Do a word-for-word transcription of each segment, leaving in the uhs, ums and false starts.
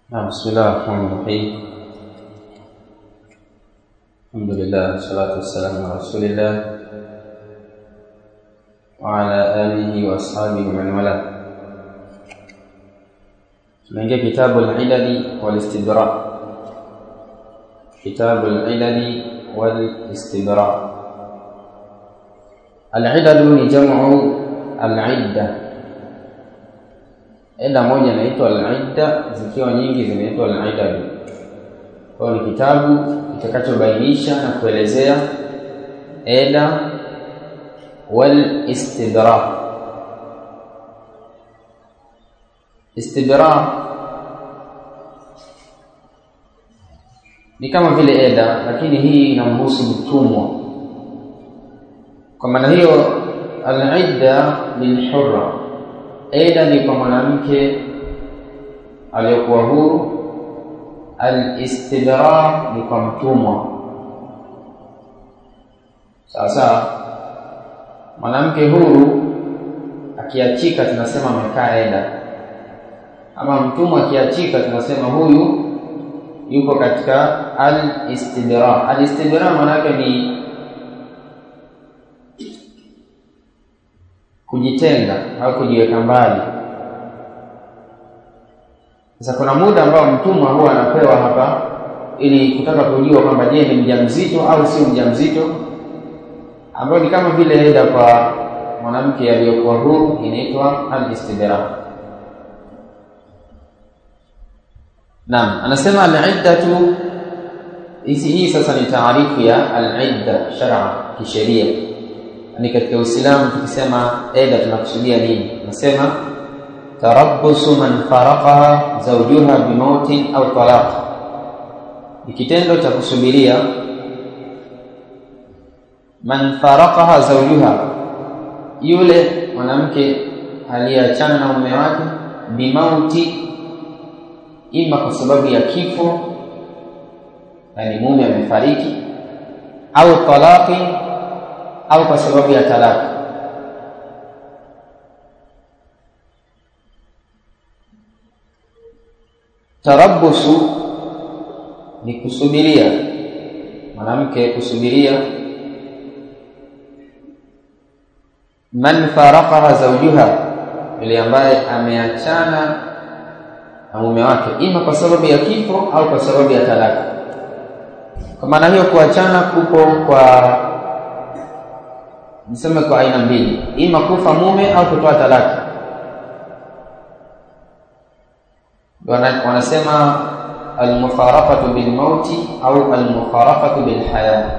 بسم الله الرحمن الرحيم. الحمد لله والصلاة والسلام على رسول الله وعلى آله وأصحابه ومن والاه. Tunaingia kitabu al-Ilal wal-Istidrak. Kitabu al-Ilal wal-Istidrak. Al-Ilal ni jamu al-idda. Eda moja inaitwa al-idda, zikiwa nyingi zinaitwa al-ilal. Kwa ni kitabu kitakachobainisha na kuelezea eda wal-istidrak. Istidrak ni kama vile eda, lakini hii inamhusu mtumwa. Kwa maana hiyo al-idda lil-hurra, eda ni kwa mwanamke aliyokuwa huru, al-istidrak ni kwa mtumwa. Sasa mwanamke huru akiachika tunasema amekaa eda, ama mtumwa akiachika tunasema huyu yuko katika al-istidrak. Al-istidrak maana yake ni kujitenga au kujiweka mbali. Sasa kuna muda ambao mtumwa huwa anapewa hapa ili kutaka kujua kwamba je, ni mjamzito au sio mjamzito, ambao ni kama vile eda kwa mwanamke aliyokuwa huru, inaitwa al-istidrak. Naam, anasema al-iddatu, hii sasa ni taarifu ya al-idda shar'a, kisheria. Ni katika Uislamu tukisema eda tunakusudia nini? Nasema tarabbusu man faraqaha zawjuha bimautin au talaq. Ni kitendo cha kusubiria man faraqaha zawjuha, yule mwanamke aliyeachana na mume wake, bimauti, ima kwa sababu ya kifo, yani mume amefariki, au talaqi, au kwa sababu ya talaka. Tarabbusu ni kusubiria, mwanamke kusubiria man faraqaha zawjuha, yule ambaye ameachana na mume wake, ima kwa sababu ya kifo au kwa sababu ya talaka. Kwa maana hiyo kuachana kupo kwa niseme kwa aina mbili, ima kufa mume au kutoa talaka. Wanasema al-mufaraqatu bil mauti au al-mufaraqatu bil haya.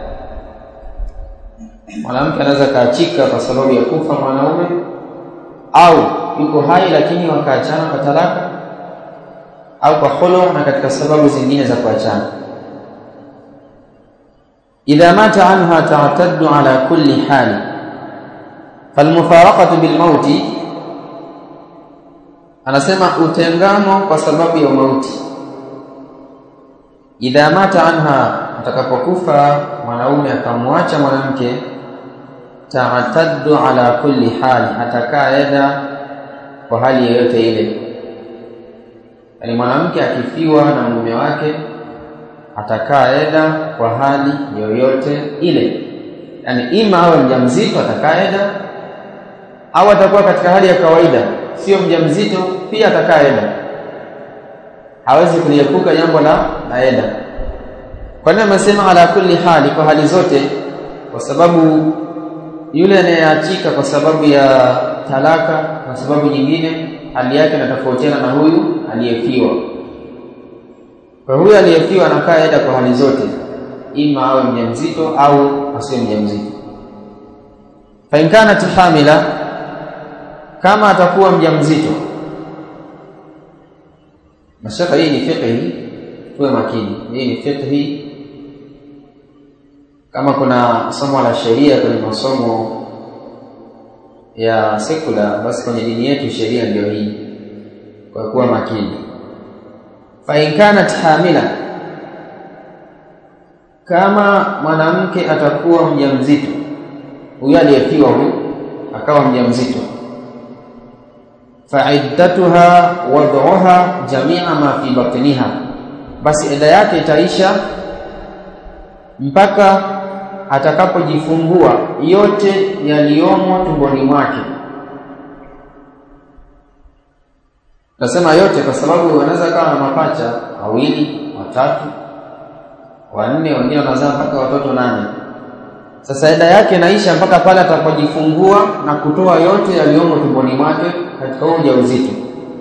Mwanamke anaweza kaachika kwa sababu ya kufa mwanaume, au yuko hai lakini wakaachana kwa talaka, au kwa khulu, na katika sababu zingine za kuachana. Idha mata anha ta'taddu ala kulli hali. Falmufaraqatu bilmauti, anasema utengano kwa sababu ya mauti. Idha mata anha, atakapokufa mwanaume akamwacha mwanamke, ta'taddu ala kulli hali, atakaa eda kwa hali yoyote ile. Yani mwanamke akifiwa na mume wake atakaa eda kwa hali yoyote ile. Yani ima awe mjamzito atakaa eda, au atakuwa katika hali ya kawaida, sio mjamzito, pia atakaa eda. Hawezi kuliepuka jambo la la eda. Kwa nini amesema ala kulli hali, kwa hali zote? Kwa sababu yule anayeachika kwa sababu ya talaka, kwa sababu nyingine, hali yake inatofautiana na huyu aliyefiwa. Kwa huyu aliyefiwa anakaa eda kwa hali zote, ima awe mjamzito au asiwe mjamzito. Fa in kanat hamila, kama atakuwa mjamzito. Mashaka hii ni fiqh, tuwe makini. Hii ni fiqh. Kama kuna somo la sheria kwenye masomo ya sekula, basi kwenye dini yetu sheria ndio hii, kwa kuwa makini. Fa in kanat hamila, kama mwanamke atakuwa mjamzito, huyu aliyefiwa huyu akawa mjamzito, fa'iddatuha wad'uha jami'a ma fi batniha, basi eda yake itaisha mpaka atakapojifungua yote yaliyomo tumboni mwake. Nasema yote kwa sababu wanaweza kuwa na mapacha wawili, watatu, wanne, wengine wanazaa mpaka watoto nane. Sasa eda yake inaisha mpaka pale atakapojifungua na kutoa yote yaliyomo tumboni mwake katika ujauzito.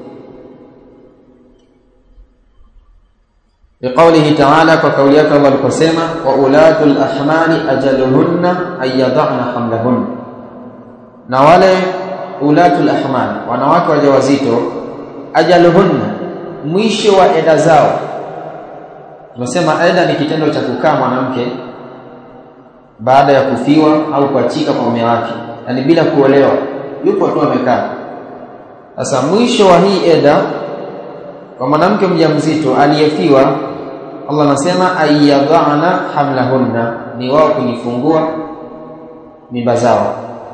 Biqaulihi ta'ala, kwa kauli yake Allah aliposema, wa ulatul ahmali ajaluhunna ayyadhana hamlahun, na wale ulatul ahmali, wanawake wajawazito, ajaluhunna, mwisho wa eda zao. Tunasema eda ni kitendo cha kukaa mwanamke baada ya kufiwa au kuachika kwa mume wake, yani bila kuolewa, yupo tu amekaa. Sasa mwisho wa hii eda kwa mwanamke mjamzito aliyefiwa, Allah anasema ayyadhana hamlahunna, ni wao kujifungua mimba zao.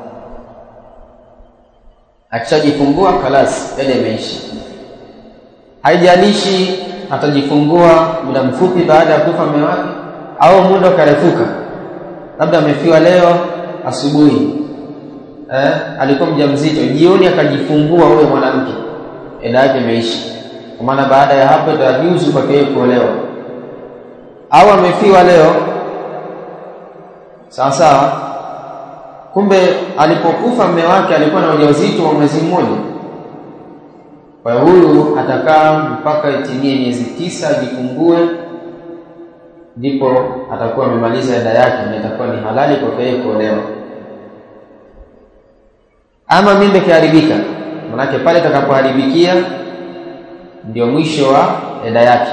Akishajifungua kalas, eda imeisha. Haijalishi atajifungua muda mfupi baada ya kufa mume wake au muda karefuka, labda amefiwa leo asubuhi, eh alikuwa mjamzito, jioni akajifungua huyo mwanamke, eda yake imeisha. Kwa maana baada ya hapo itajuzu kwake yeye kuolewa. Au amefiwa leo, sawa sawa, kumbe alipokufa mume wake alikuwa na ujauzito wa mwezi mmoja, kwa huyu atakaa mpaka itimie miezi tisa ajifungue, ndipo atakuwa amemaliza eda yake na itakuwa ni halali kwake yeye kuolewa. Ama mimba kiharibika, maana pale itakapoharibikia ndio mwisho wa eda yake.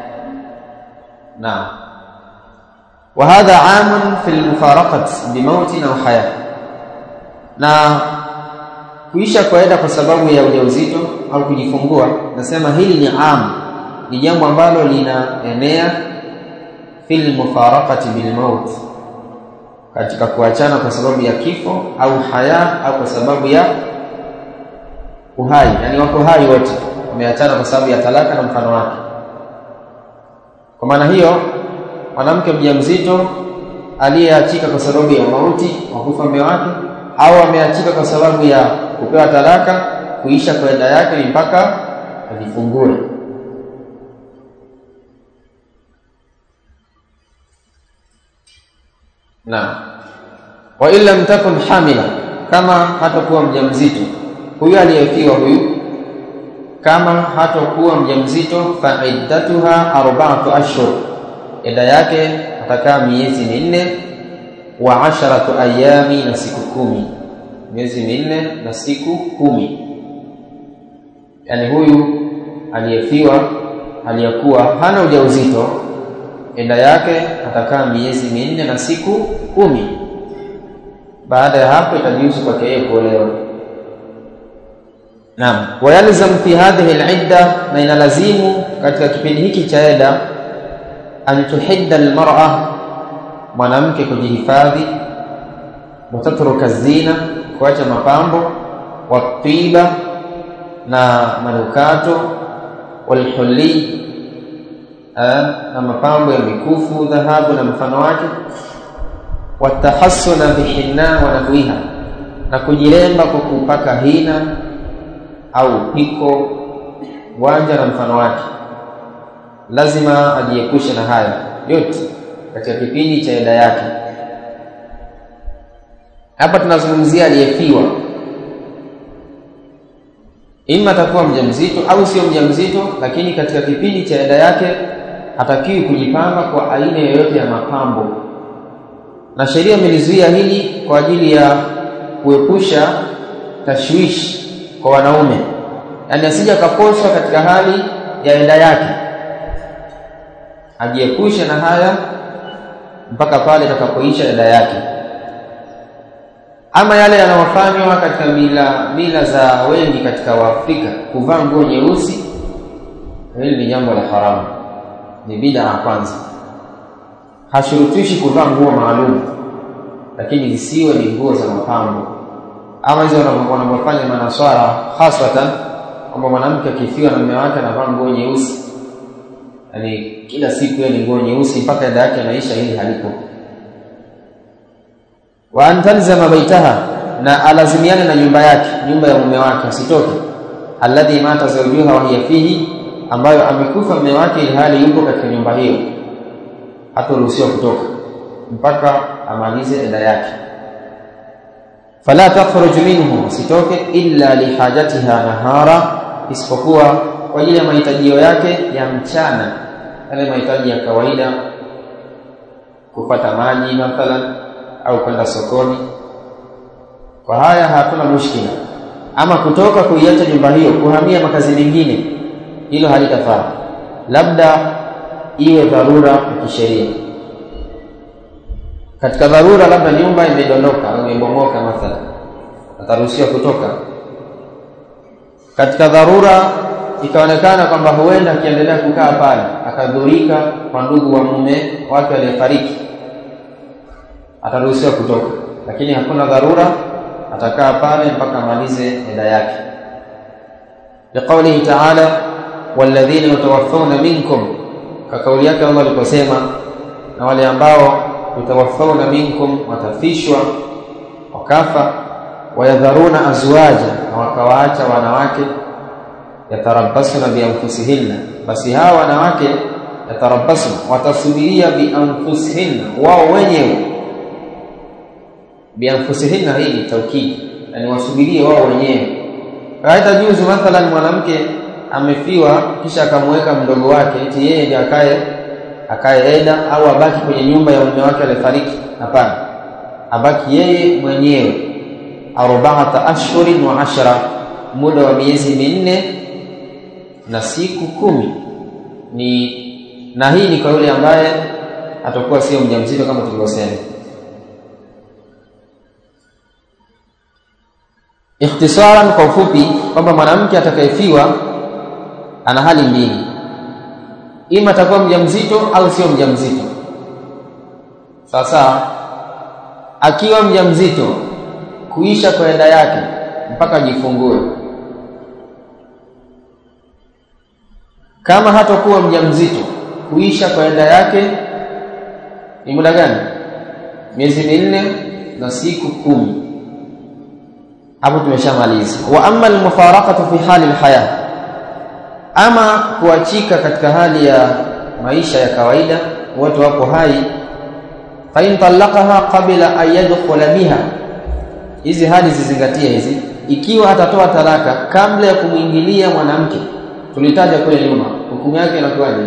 Na wa hadha amun fil mufaraqat bi mautin au haya, na kuisha kwa eda kwa sababu ya ujauzito au kujifungua, nasema hili ni am, ni jambo ambalo linaenea fil mufaraqati bil maut, katika kuachana kwa sababu ya kifo au haya, au kwa sababu ya uhai, yani wako hai wote wameachana kwa sababu ya talaka na mfano wake. Kwa maana hiyo mwanamke mjamzito aliyeachika kwa sababu ya mauti wa kufa mume wake, au ameachika kwa sababu ya kupewa talaka, kuisha kwa eda yake ni mpaka ajifungue. Na wa illa mtakun hamila, kama hatakuwa mjamzito huyu aliyefiwa, huyu kama hatakuwa mjamzito, fa iddatuha arba'atu ashhur, eda yake atakaa miezi minne, wa asharatu ayami, na siku kumi, miezi minne na siku kumi. Yani huyu aliyefiwa aliyekuwa hana ujauzito, eda yake atakaa miezi minne na siku kumi. Baada ya hapo itajuzu kwake yeye kuolewa. Naam, wa yalzam fi hadhihi al-idda, na inalazimu katika kipindi hiki cha eda, an tuhidda al-mar'a, mwanamke kujihifadhi, mutatruka zina, kuacha mapambo, wa tiba, na manukato, wal hulli, na mapambo ya mikufu, dhahabu na mfano wake, wa tahassuna bihinna wa nahwiha, na kujilemba kwa kupaka hina au piko, wanja na mfano wake. Lazima ajiepushe na haya yote katika kipindi cha eda yake. Hapa tunazungumzia aliyefiwa, ima atakuwa mjamzito au sio mjamzito, lakini katika kipindi cha eda yake hatakiwi kujipamba kwa aina yoyote ya mapambo, na sheria imelizuia hili kwa ajili ya kuepusha tashwishi kwa wanaume, yani asije akaposwa katika hali ya eda yake, ajiepushe na haya mpaka pale atakapoisha eda yake. Ama yale yanayofanywa katika mila mila za wengi katika Waafrika, kuvaa nguo nyeusi, hili ni jambo la haramu, ni bid'a kwanza. Hashurutishi kuvaa nguo maalum, lakini zisiwe ni nguo za mapambo. Ama hizo wanavyofanya manaswara haswatan kwamba mwanamke akifiwa na mume wake anavaa nguo nyeusi, yani kila siku yeye ni nguo nyeusi mpaka eda yake anaisha, hili halipo. Wa antalzama baitaha, na alazimiane na nyumba yake, nyumba ya mume wake, asitoke. Alladhi mata zawjuha wa hiya fihi, ambayo amekufa mume wake ili hali yuko katika nyumba hiyo, hataruhusiwa kutoka mpaka amalize eda yake. Fala takhruj minhu, sitoke illa lihajatiha nahara, isipokuwa kwa ajili ya mahitaji yake ya mchana, yale mahitaji ya kawaida, kupata maji mathalan au kwenda sokoni. Kwa haya hakuna mushkila. Ama kutoka kuiacha nyumba hiyo kuhamia makazi mengine, hilo halitafaa, labda iwe dharura ya kisheria. Katika dharura, labda nyumba imedondoka au imebomoka mathalan, ataruhusiwa kutoka. Katika dharura ikaonekana kwamba huenda akiendelea kukaa pale akadhurika kwa ndugu wa mume wake aliyefariki, ataruhusiwa kutoka. Lakini hakuna dharura, atakaa pale mpaka amalize eda yake. Liqaulihi ta'ala, walladhina yatawaffawna minkum, kwa kauli yake Allah aliposema, na wale ambao yatawaffawna minkum, watafishwa wakafa, wayadharuna azwaja, na wakawaacha wanawake, yatarabbasuna bi anfusihinna, basi hawa wanawake yatarabbasuna, watasubiria bi anfusihinna, wao wenyewe. Bi anfusihinna hii ni taukid, yani wasubirie wao wenyewe. Kaida juzu mathalan mwanamke amefiwa kisha akamweka mdogo wake eti yeye ndiye akae akae eda au abaki kwenye nyumba ya mume wake aliyefariki. Hapana, abaki yeye mwenyewe arba'ata ashhurin wa ashra, muda wa miezi minne na siku kumi. Ni na hii ni kwa yule ambaye atakuwa sio mjamzito kama tulivyosema. Ikhtisaran, kwa ufupi, kwamba mwanamke atakayefiwa ana hali mbili, ima atakuwa mjamzito au sio mjamzito. Sasa akiwa mjamzito, kuisha kwa eda yake mpaka jifungue. Kama hatakuwa mjamzito, kuisha kwa eda yake ni muda gani? Miezi minne na siku kumi. Hapo tumeshamaliza. Wa amma al-mufaraqatu fi hali al-haya, ama kuachika katika hali ya maisha ya kawaida, watu wako hai, fa in talaqaha qabla an yadkhula biha, hizi hali zizingatie hizi. Ikiwa atatoa talaka kabla ya kumuingilia mwanamke, tulitaja kule nyuma, hukumu yake inakuwaje?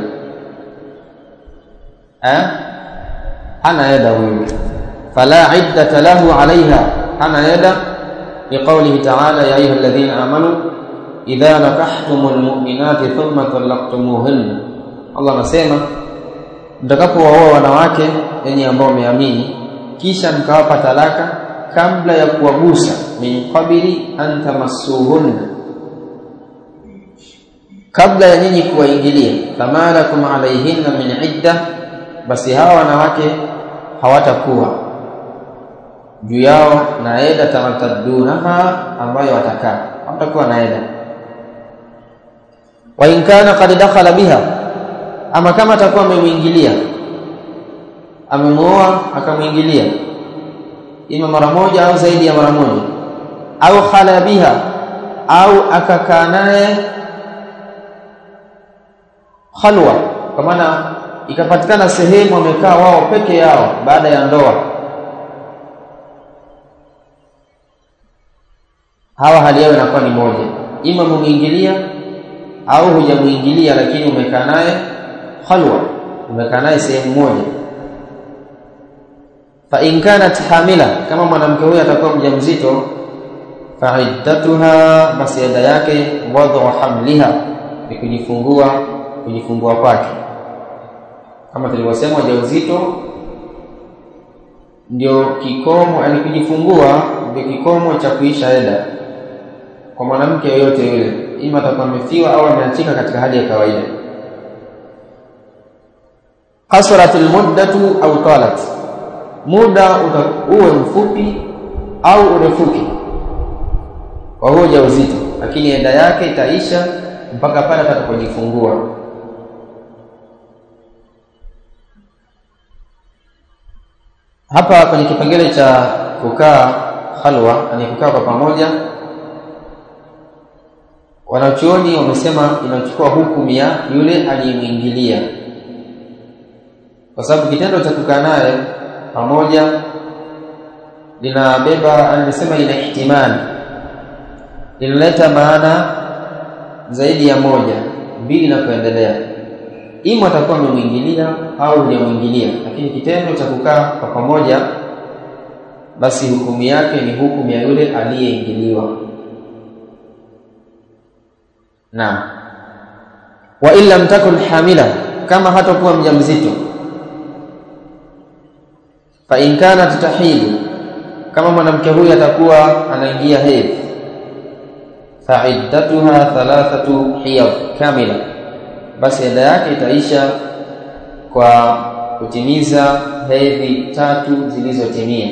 Eh, ana eda huyo, fala iddata lahu alaiha, ana eda. Liqaulihi ta'ala, ya ayyuhalladhina amanu idha nakahtumul mu'minati thumma talaqtumuhunna, Allah anasema mtakapowaoa wanawake wenye ambao wameamini kisha mkawapa talaka kabla ya kuwagusa, min qabli an tamassuhunna, kabla ya nyinyi kuwaingilia, kama lakum alayhinna min idda, basi hawa wanawake hawatakuwa juu yao na eda tamataddunaha, ambayo watakaa, hawatakuwa na eda. Wa in kana qad dakhala biha, ama kama atakuwa amemuingilia, amemuoa akamuingilia ima mara moja au zaidi ya mara moja, au khala biha, au akakaa naye khalwa, kwa maana ikapatikana sehemu wamekaa wao peke yao baada ya ndoa, hawa hali yao inakuwa ni moja, ima muingilia au hujamuingilia, lakini umekaa naye khalwa, umekaa naye sehemu moja. Fa in kanat hamila, kama mwanamke huyo atakuwa mjamzito, fa iddatuha, basi eda yake wadhu hamliha, ni kujifungua kujifungua kwake. Kama tulivyosema, ujauzito ndio kikomo, yani kujifungua ndio kikomo cha kuisha eda kwa mwanamke yoyote yule, ima atakuwa amefiwa au ameachika katika hali ya kawaida. Qasratul muddatu au talat, muda uwe mfupi au urefuki kwa huo ujauzito. lakini eda yake itaisha mpaka pale atakapojifungua. Hapa kwenye kipengele cha kukaa khalwa, ni kukaa kwa pamoja, wanachuoni wamesema inachukua hukumu ya yule aliyemwingilia, kwa sababu kitendo cha kukaa naye pamoja linabeba, anasema ina ihtimali, linaleta maana zaidi ya moja, mbili na kuendelea. Ima atakuwa amemwingilia au hajamwingilia, lakini kitendo cha kukaa kwa pamoja basi hukumu yake ni hukumu ya yule aliyeingiliwa. Naam. Wa illa lam takun hamila, kama hatakuwa mjamzito, fa in kanat tahidu, kama mwanamke huyu atakuwa anaingia hedhi, fa iddatuha thalathatu hiyad kamila, basi eda yake itaisha kwa kutimiza hedhi tatu zilizotimia.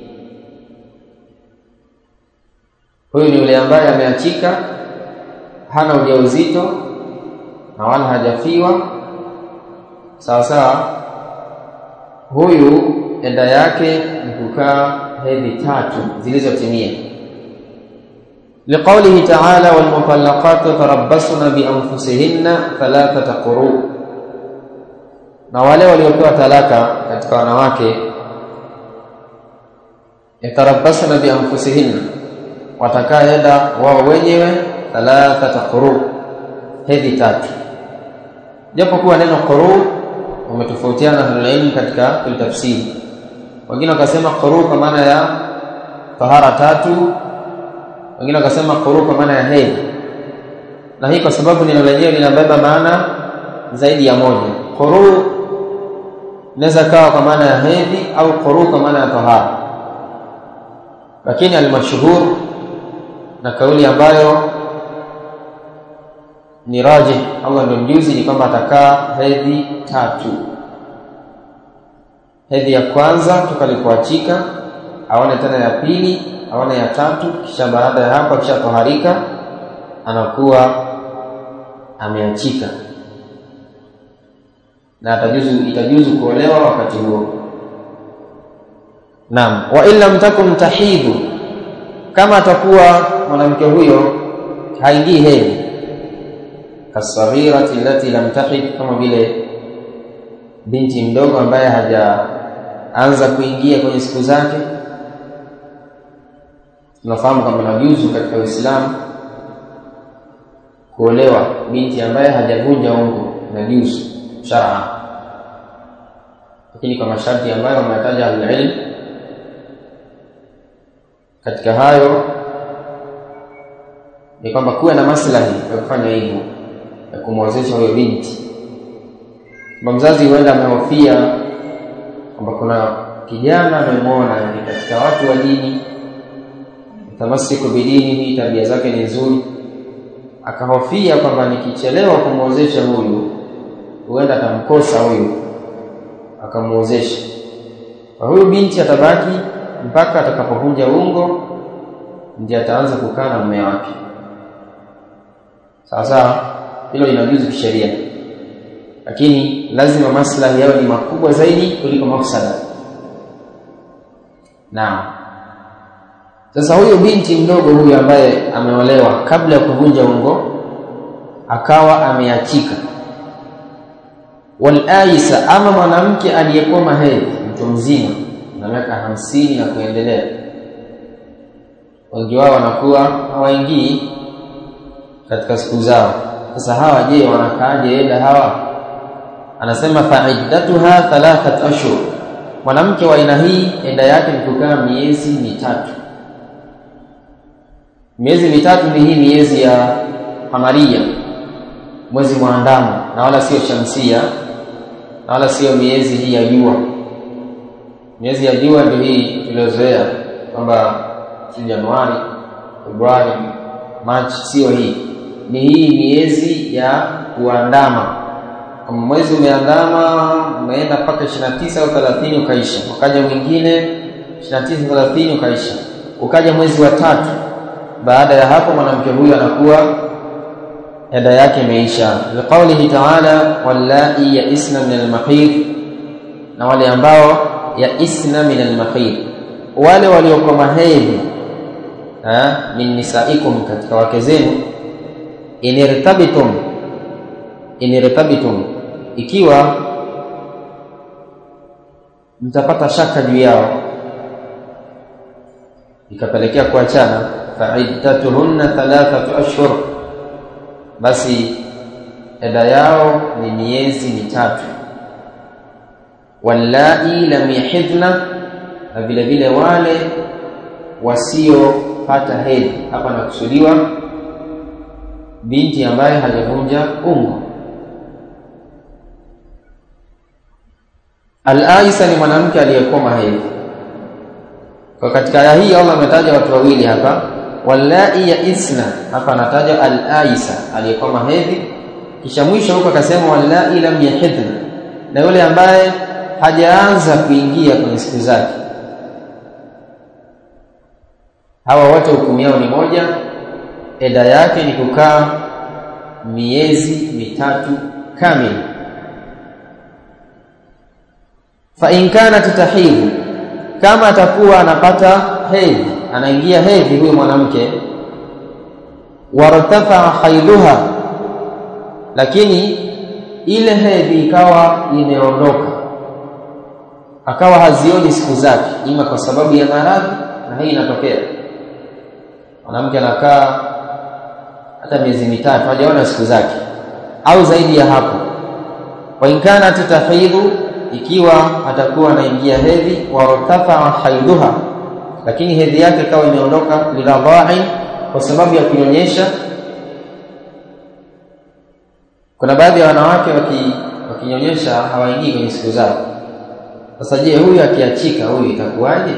Huyu ni yule ambaye ameachika, hana ujauzito na wala hajafiwa, sawa sawa. Huyu eda yake ni kukaa hedhi tatu zilizotimia, liqaulihi ta'ala wal mutallaqatu tarabbasna bi anfusihinna thalathata quru, na wale waliopewa talaka katika wanawake, yatarabbasna bi anfusihinna, watakaa eda wao wenyewe thalathata quru, hedhi tatu. Japo kuwa neno quru umetofautiana na elimu katika kutafsiri. Wengine wakasema quru kwa maana ya tahara tatu, wengine wakasema quru kwa maana ya hedhi. Na hii kwa sababu neno lenyewe linabeba maana zaidi ya moja. Quru inaweza kawa kwa maana ya hedhi au quru kwa maana ya tahara. Lakini al-mashhur na kauli ambayo ni rajih, Allah ndio mjuzi, ni kwamba atakaa hedhi tatu. Hedhi ya kwanza toka alipoachika, aone tena ya pili, aone ya tatu, kisha baada ya hapo kisha toharika anakuwa ameachika, na atajuzu itajuzu kuolewa wakati huo. Naam. Wa illa mtakum tahidu, kama atakuwa mwanamke huyo haingii hedhi, kasawirati allati lam tahid, kama vile binti mdogo ambaye hajaanza kuingia kwenye siku zake. Tunafahamu kama najuzu katika Uislamu kuolewa binti ambaye hajavunja ungo, najuzu shar'a, lakini kwa masharti ambayo wametaja al-ilm. Katika hayo ni kwamba kuwe na maslahi ya kufanya hivyo, ya kumwozesha huyo binti. Kwa mzazi huenda amehofia kwamba kuna kijana amemwona ni katika watu wa dini, tamasiku bidini, hii tabia zake ni nzuri, akahofia kwamba nikichelewa kumwozesha huyu huenda atamkosa huyu, akamwozesha. Kwa huyu binti atabaki mpaka atakapovunja ungo, ndiye ataanza kukaa na mume wake. Sasa hilo linajuzu kisheria, lakini lazima maslahi yao ni makubwa zaidi kuliko mafsada. Naam. Sasa huyo binti mdogo huyu ambaye ameolewa kabla ya kuvunja ungo akawa ameachika, wal aisa, ama mwanamke aliyekoma hedhi, mtu mzima na miaka hamsini na kuendelea, wengi wao wanakuwa hawaingii katika siku zao. Sasa hawa je, wanakaaje eda hawa? Anasema fa'iddatuha thalathat ashhur, mwanamke wa aina hii eda yake ni kukaa miezi mitatu. Miezi mitatu ni hii miezi ya hamaria, mwezi muandamo, na wala sio shamsia, na wala sio miezi hii ya jua. Miezi ya jua ndio hii tuliozoea kwamba si Januari, Februari, March, sio hii. Ni hii miezi ya kuandama. Kama mwezi umeandama, umeenda mpaka ishirini na tisa au thelathini ukaisha, ukaja mwingine ishirini na tisa thelathini ukaisha, ukaja mwezi wa tatu baada ya hapo mwanamke huyu anakuwa eda yake imeisha. Liqaulihi ta'ala wallai ya'isna min al-mahid, na wale ambao ya'isna min al-mahid, wale waliokoma hedhi ha min nisaikum, katika wake zenu, inirtabitum inirtabitum, ikiwa mtapata shaka juu yao ikapelekea kuachana, fa'iddatuhunna thalathatu ashhur, basi eda yao ni miezi mitatu. Wallai lam yahidna, na vile vile wale wasiopata hedhi. Hapa nakusudiwa binti ambaye hajavunja ungo. Al-aisa ni mwanamke aliyekoma hedhi. Kwa katika aya hii Allah ametaja watu wawili hapa, wallai ya'isna, hapa anataja al-aisa aliyekoma hedhi, kisha mwisho huko akasema wallai lam yahidna, na yule ambaye hajaanza kuingia kwenye siku zake. Hawa wote hukumu yao ni moja, eda yake ni kukaa miezi mitatu kamili. Fa in kanat tahidhu, kama atakuwa anapata hedhi, anaingia hedhi huyo mwanamke, wartafa haidhuha, lakini ile hedhi ikawa imeondoka, akawa hazioni siku zake, ima kwa sababu ya maradhi, na hii inatokea mwanamke anakaa hata miezi mitatu hajaona siku zake au zaidi ya hapo. Wa in kanat tahidhu, ikiwa atakuwa anaingia hedhi, wartafa haidhuha, lakini hedhi yake ikawa imeondoka, liradha'i, kwa sababu ya kunyonyesha. Kuna baadhi ya wanawake waki wakinyonyesha hawaingii kwenye siku zao. Sasa je, huyu akiachika huyu itakuwaje?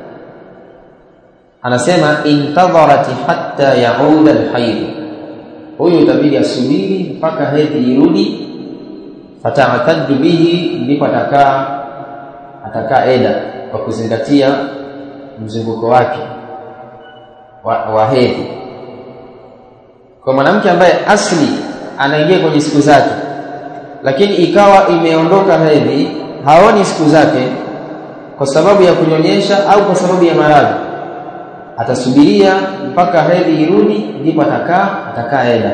Anasema intadharati hatta yauda al-hayd, huyu itabidi asubiri mpaka hedhi irudi, fata'taddu bihi, ndipo atakaa atakaa eda kwa kuzingatia mzunguko wake wa, wa hedhi. Kwa mwanamke ambaye asli anaingia kwenye siku zake, lakini ikawa imeondoka hedhi, haoni siku zake kwa sababu ya kunyonyesha au kwa sababu ya maradhi, atasubiria mpaka hedhi irudi, ndipo atakaa atakaa eda.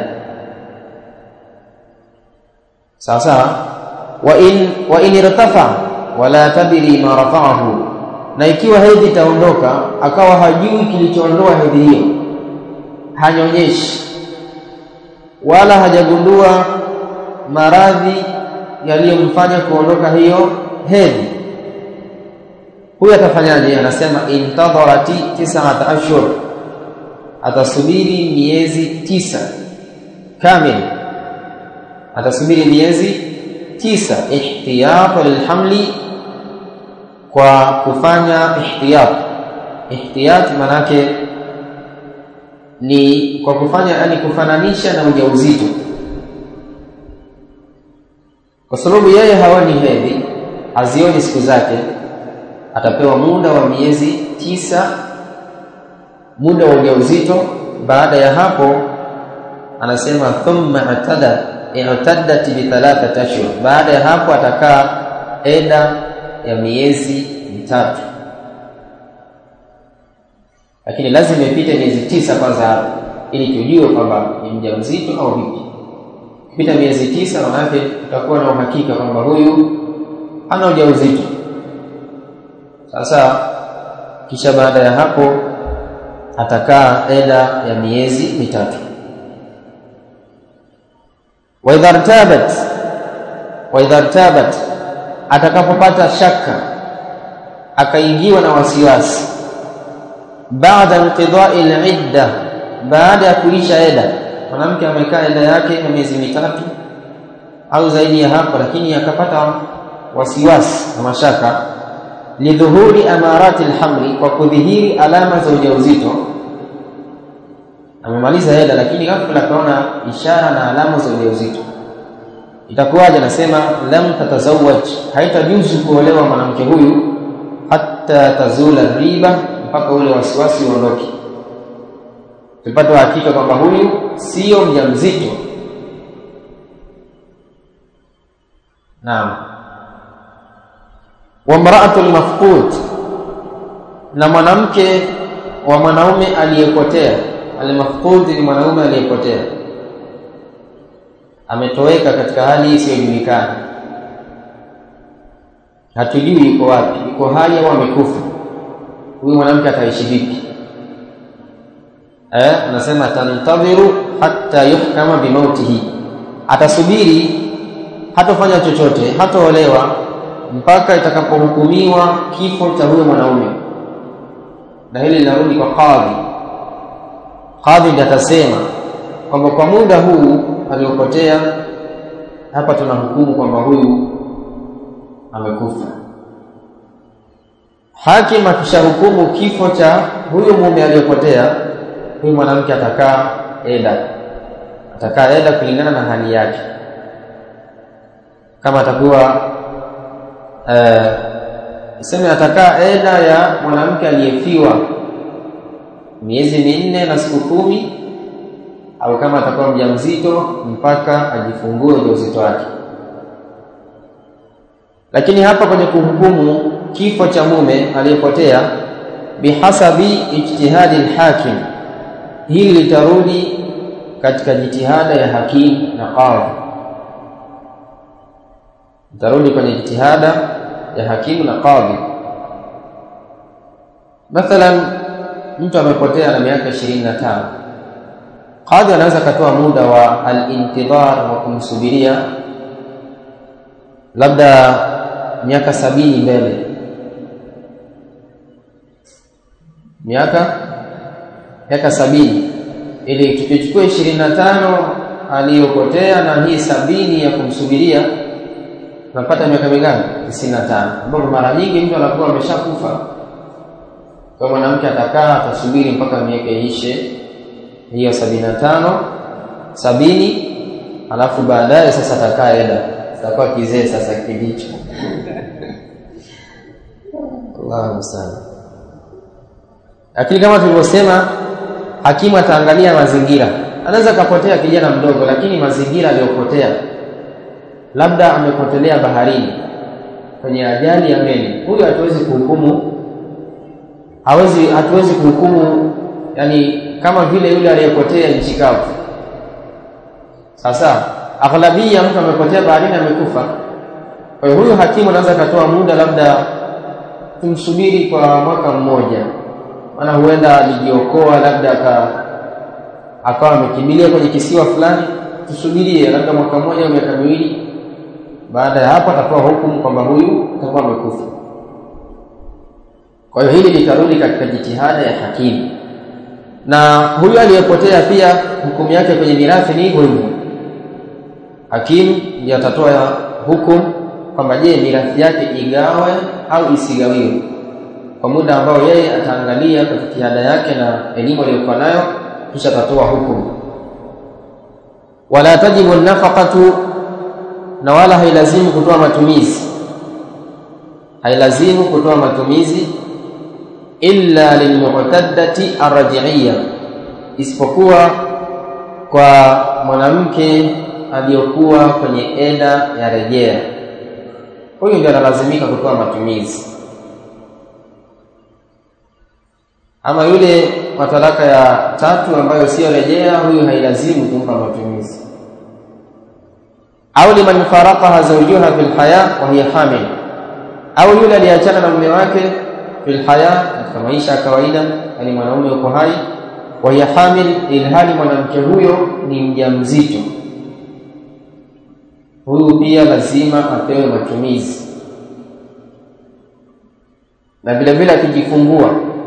Sawa sawa. Wa in wa in irtafa wala tadri ma rafa'ahu, na ikiwa hedhi itaondoka akawa hajui kilichoondoa hedhi hiyo, hanyonyeshi wala hajagundua maradhi yaliyomfanya kuondoka hiyo hedhi, huyu atafanyaje? Anasema intadharati tis'ata ashhur, atasubiri miezi tisa kamili, atasubiri miezi tisa, ihtiyat lilhamli, kwa kufanya ihtiyat. Ihtiyat manake ni kwa kufanya, yani kufananisha na ujauzito, kwa sababu yeye hawani hedhi, hazioni siku zake, atapewa muda wa miezi tisa, muda wa ujauzito. Baada ya hapo anasema thumma atada i'taddat bi thalathati ashhur, baada ya hapo atakaa eda ya miezi mitatu, lakini lazima ipite miezi tisa kwanza hapo, ili tujue kwamba ni mjamzito au vipi. Kupita miezi tisa maana tutakuwa na uhakika kwamba huyu ana ujauzito. Sasa kisha baada ya hapo atakaa eda ya miezi mitatu. Wa idha irtabat wa idha irtabat, atakapopata shaka, akaingiwa na wasiwasi, baada inqidha'i al-idda, baada ya kuisha eda, mwanamke amekaa eda yake ya miezi mitatu au zaidi ya hapo, lakini akapata wasiwasi na mashaka, lidhuhuri amarati al-hamli, kwa kudhihiri alama za ujauzito. Amemaliza eda lakini ghafla akaona ishara na alama za ujauzito, itakuwaje? Anasema lam tatazawwaj, haitajuzu kuolewa mwanamke huyu hatta tazula riba, mpaka ule wasiwasi uondoke. tupate hakika kwamba huyu sio mjamzito. Naam. Wa mar'atul mafqud, na mwanamke wa mwanaume aliyepotea. Al-mafqud ni mwanaume aliyepotea, ametoweka katika hali isiyojulikana, hatujui yuko wapi, yuko hai au amekufa. Huyu mwanamke ataishi vipi? Eh, anasema tantadhiru hatta yuhkama bimautihi, atasubiri, hatofanya chochote, hataolewa mpaka itakapohukumiwa kifo cha huyo mwanaume. Na hili linarudi kwa kadhi. Kadhi ndiye atasema kwamba kwa muda huu aliopotea hapa tunahukumu kwamba huyu amekufa. Hakim akishahukumu kifo cha huyo mume aliyopotea, huyu mwanamke atakaa eda, atakaa eda kulingana na hali yake. Kama atakuwa eh iseme atakaa eda ya mwanamke aliyefiwa miezi minne na siku kumi, au kama atakuwa mjamzito mpaka ajifungue ujauzito wake. Lakini hapa kwenye kuhukumu kifo cha mume aliyepotea, bihasabi ijtihadi al-hakim, hili litarudi katika jitihada ya hakim na qadhi. Litarudi kwenye jitihada ya hakimu na qadhi. Mathalan, mtu amepotea na miaka ishirini na tano, qadhi anaweza katoa muda wa al-intidhar wa kumsubiria labda miaka sabini mbele, miaka miaka sabini, ili tukichukua ishirini na tano aliyopotea na hii sabini ya kumsubiria, tunapata miaka mingapi? tisini na tano, ambapo mara nyingi mtu anakuwa ameshakufa. Kwa mwanamke atakaa atasubiri mpaka miaka iishe hiyo sabini na tano, sabini, alafu baadaye sasa atakaa eda, atakuwa kizee sasa kidicho. Allahu sana. Lakini kama tulivyosema, hakimu ataangalia mazingira. Anaweza kapotea kijana mdogo, lakini mazingira aliyopotea, labda amepotelea baharini kwenye ajali ya meli, huyo hatuwezi kuhukumu, hawezi hatuwezi kuhukumu yani kama vile yule aliyepotea nchi kavu. Sasa aghlabia mtu amepotea baharini amekufa. Kwa hiyo huyo hakimu anaweza katoa muda, labda tumsubiri kwa mwaka mmoja, maana huenda alijiokoa, labda aka akawa amekimbilia kwenye kisiwa fulani, tusubirie labda mwaka mmoja au miaka miwili. Baada ya hapo atakuwa hukumu kwamba huyu atakuwa amekufa. Kwa hiyo hili litarudi katika jitihada ya hakimu. Na huyu aliyepotea pia hukumu yake kwenye mirathi ni hivyo hivyo. Hakimu ndiye atatoa hukumu kwamba je, mirathi yake igawe au isigawiwe, kwa muda ambao yeye ataangalia kwa jitihada yake na elimu aliyokuwa nayo, kisha atatoa hukumu. Wala tajibu an-nafaqatu, na wala hailazimu kutoa matumizi, hailazimu kutoa matumizi illa lilmu'taddati ar-raj'iyya, isipokuwa kwa mwanamke aliyokuwa kwenye eda ya rejea, huyu ndiye analazimika kutoa matumizi. Ama yule wa talaka ya tatu ambayo sio rejea, huyu hailazimu kumpa matumizi. Au liman faraqaha zawjuha fil haya wa hiya hamil, au yule aliachana na mume wake fil haya, katika maisha ya kawaida, yani mwanaume yuko hai, wa hiya hamil, ilhali mwanamke huyo ni mjamzito, huyu pia lazima apewe matumizi. Na vile vile akijifungua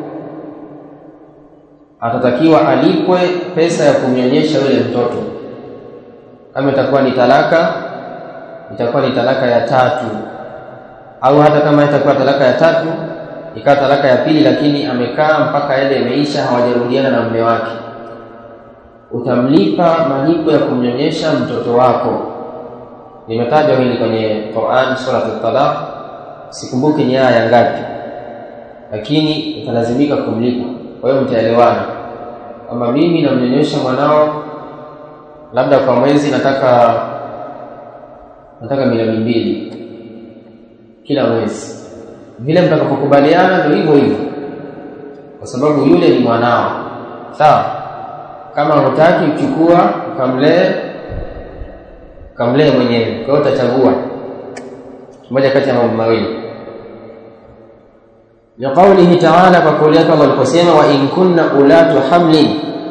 atatakiwa alipwe pesa ya kumnyonyesha yule mtoto. Kama itakuwa ni talaka, itakuwa ni talaka ya tatu, au hata kama itakuwa talaka ya tatu ikawa talaka ya pili, lakini amekaa mpaka ile imeisha, hawajarudiana na mume wake, utamlipa malipo ya kumnyonyesha mtoto wako. Nimetajwa hili kwenye Qur'an, sura at-Talaq, sikumbuki ni aya ngapi, lakini utalazimika kumlipa. Kwa hiyo mtaelewana. kama mimi namnyonyesha mwanao labda kwa mwezi nataka nataka milioni mbili kila mwezi, vile mtakapokubaliana ndio hivyo hivyo, kwa sababu yule ni mwanao. Sawa? Kama hutaki uchukua ukamlee ukamlee mwenyewe, kwa hiyo utachagua moja kati ya mambo mawili. Ya qawlihi ta'ala, kwa kauli yake Allah aliposema wa in kunna ulatu hamlin,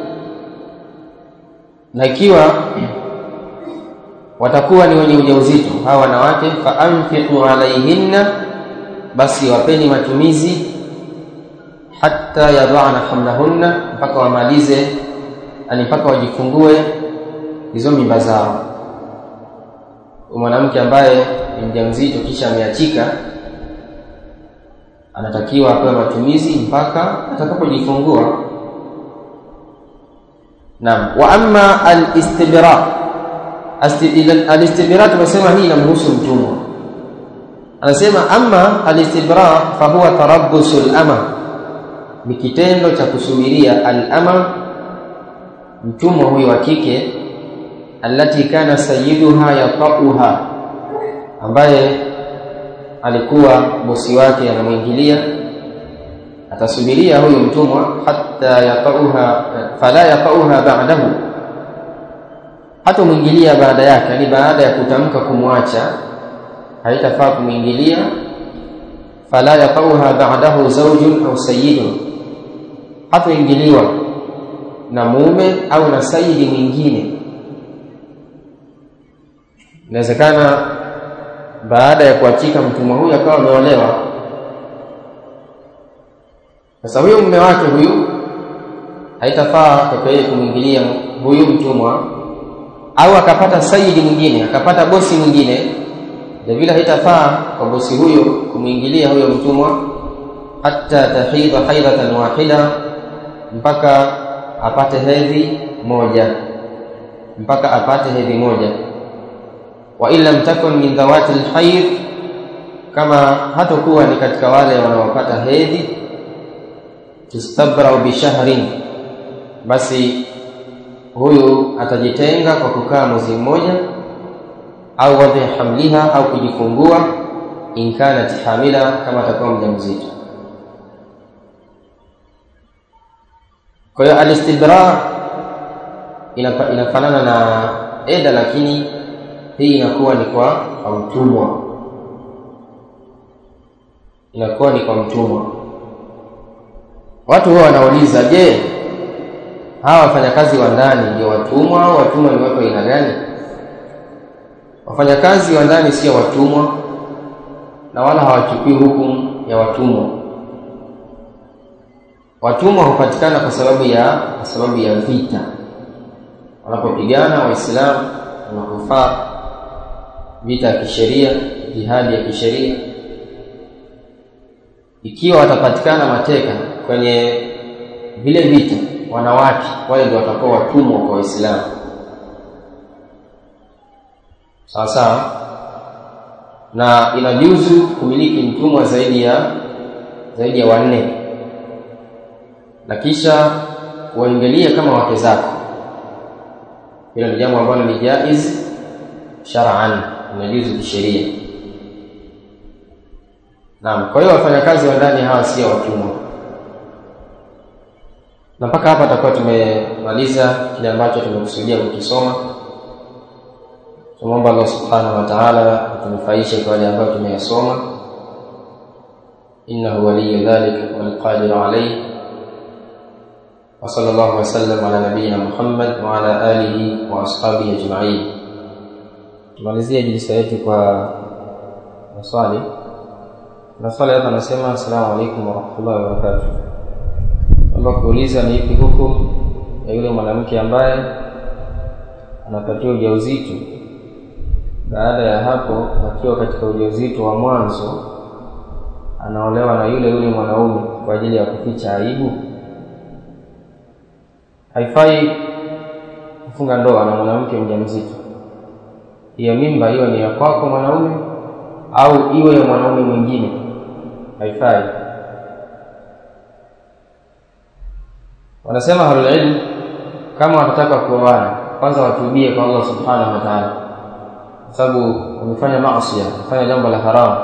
na ikiwa watakuwa ni wenye ujauzito hawa wanawake, fa anfiqu alayhinna, basi wapeni matumizi, hatta yadhana hamlahunna, mpaka wamalize, ani mpaka wajifungue hizo mimba zao. Mwanamke ambaye ni mjamzito kisha ameachika anatakiwa apewe matumizi mpaka atakapojifungua. Naam. Wa amma al-istibra, al-istibra tumesema hii inamhusu mtumwa. Anasema amma al-istibra fa huwa tarabbusul ama, ni kitendo cha kusubiria al-ama, mtumwa huyo wa kike, allati kana sayyiduha yatauha, ambaye alikuwa bosi wake anamuingilia, atasubiria huyo mtumwa hatta yatauha, fala yatauha ba'dahu, hata muingilia baada yake, yani baada ya kutamka kumwacha haitafaa kumuingilia. Fala yatauha ba'dahu zawjun au sayyidun, hata ingiliwa na mume au na sayyidi mwingine. Inawezekana baada ya kuachika mtumwa huyu akawa ameolewa, sasa huyo mume wake huyu haitafaa kwa yeye kumwingilia huyu mtumwa, au akapata sayyidi mwingine, akapata bosi mwingine, na vile haitafaa kwa bosi huyo kumwingilia huyo mtumwa, hatta tahidha haidatan wahida, mpaka apate hedhi moja, mpaka apate hedhi moja. Wa illa mtakun min dhawati alhayd, kama hatakuwa ni katika wale wanaopata hedhi, tustabra bi shahrin, basi huyu atajitenga kwa kukaa mwezi mmoja, au wadhi hamliha, au kujifungua, in kanat hamila, kama atakuwa mjamzito. Kwa hiyo al-istibra inafanana na eda, lakini hii inakuwa ni kwa mtumwa, inakuwa ni kwa mtumwa. Watu huwa wanauliza, je, hawa wafanyakazi wa ndani ndio watumwa au watumwa ni watu aina gani? Wafanyakazi wa ndani sio watumwa, na wala hawachukui hukumu ya watumwa. Watumwa hupatikana kwa sababu ya kwa sababu ya vita, wanapopigana Waislamu na kufaa, vita ya kisheria, jihadi ya kisheria. Ikiwa watapatikana mateka kwenye vile vita, wanawake wale ndio watakuwa watumwa kwa Waislamu. Sawa sawa. Na inajuzu kumiliki mtumwa zaidi ya zaidi ya wanne, na kisha waingilie kama wake zako. Hilo ni jambo ambalo ni jaiz shar'an, inajuzu kisheria. Naam. Kwa hiyo wafanyakazi wa ndani hawa sio watumwa. Na mpaka hapa tutakuwa tumemaliza kile ambacho tumekusudia kukisoma. Tunaomba Allah subhanahu wa ta'ala atunufaishe kwa yale ambayo tumeyasoma. Innahu waliyyu dhalika wal qadiru alayhi. Wa sallallahu wa sallam ala nabiyyina Muhammad wa ala alihi wa ashabihi ajma'in. Tumalizie jilsa yetu kwa maswali. Na swali hapa nasema, assalamu alaykum wa rahmatullahi wa barakatuh. Allah kuuliza ni ipi hukumu ya yule mwanamke ambaye anapatiwa ujauzito, baada ya hapo akiwa katika ujauzito wa mwanzo anaolewa na yule yule mwanaume kwa ajili ya kuficha aibu? Haifai kufunga ndoa na mwanamke mjamzito. Hiyo mimba hiyo ni ya kwako mwanaume au iwe ya mwanaume mwingine, haifai. Wanasema ahlul ilm kama watataka kuoana kwanza watubie kwa Allah subhanahu wa ta'ala, kwa sababu wamefanya maasi, wamefanya jambo la haramu,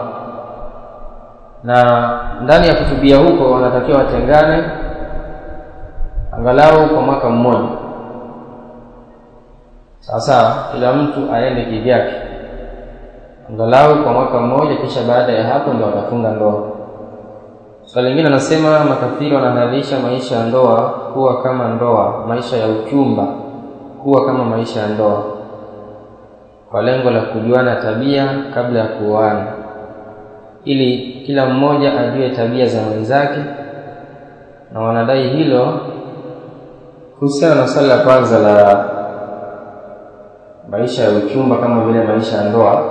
na ndani ya kutubia huko wanatakiwa watengane angalau kwa mwaka mmoja. Sasa kila mtu aende kivyake angalau kwa mwaka mmoja, kisha baada ya hapo ndio watafunga ndoa. Swali lingine anasema makafiri wanahalalisha maisha ya ndoa kuwa kama ndoa, maisha ya uchumba kuwa kama maisha ya ndoa, kwa lengo la kujuana tabia kabla ya kuoana, ili kila mmoja ajue tabia za mwenzake. Na wanadai hilo kuhusiana na swali la kwanza la maisha ya uchumba kama vile maisha ya ndoa.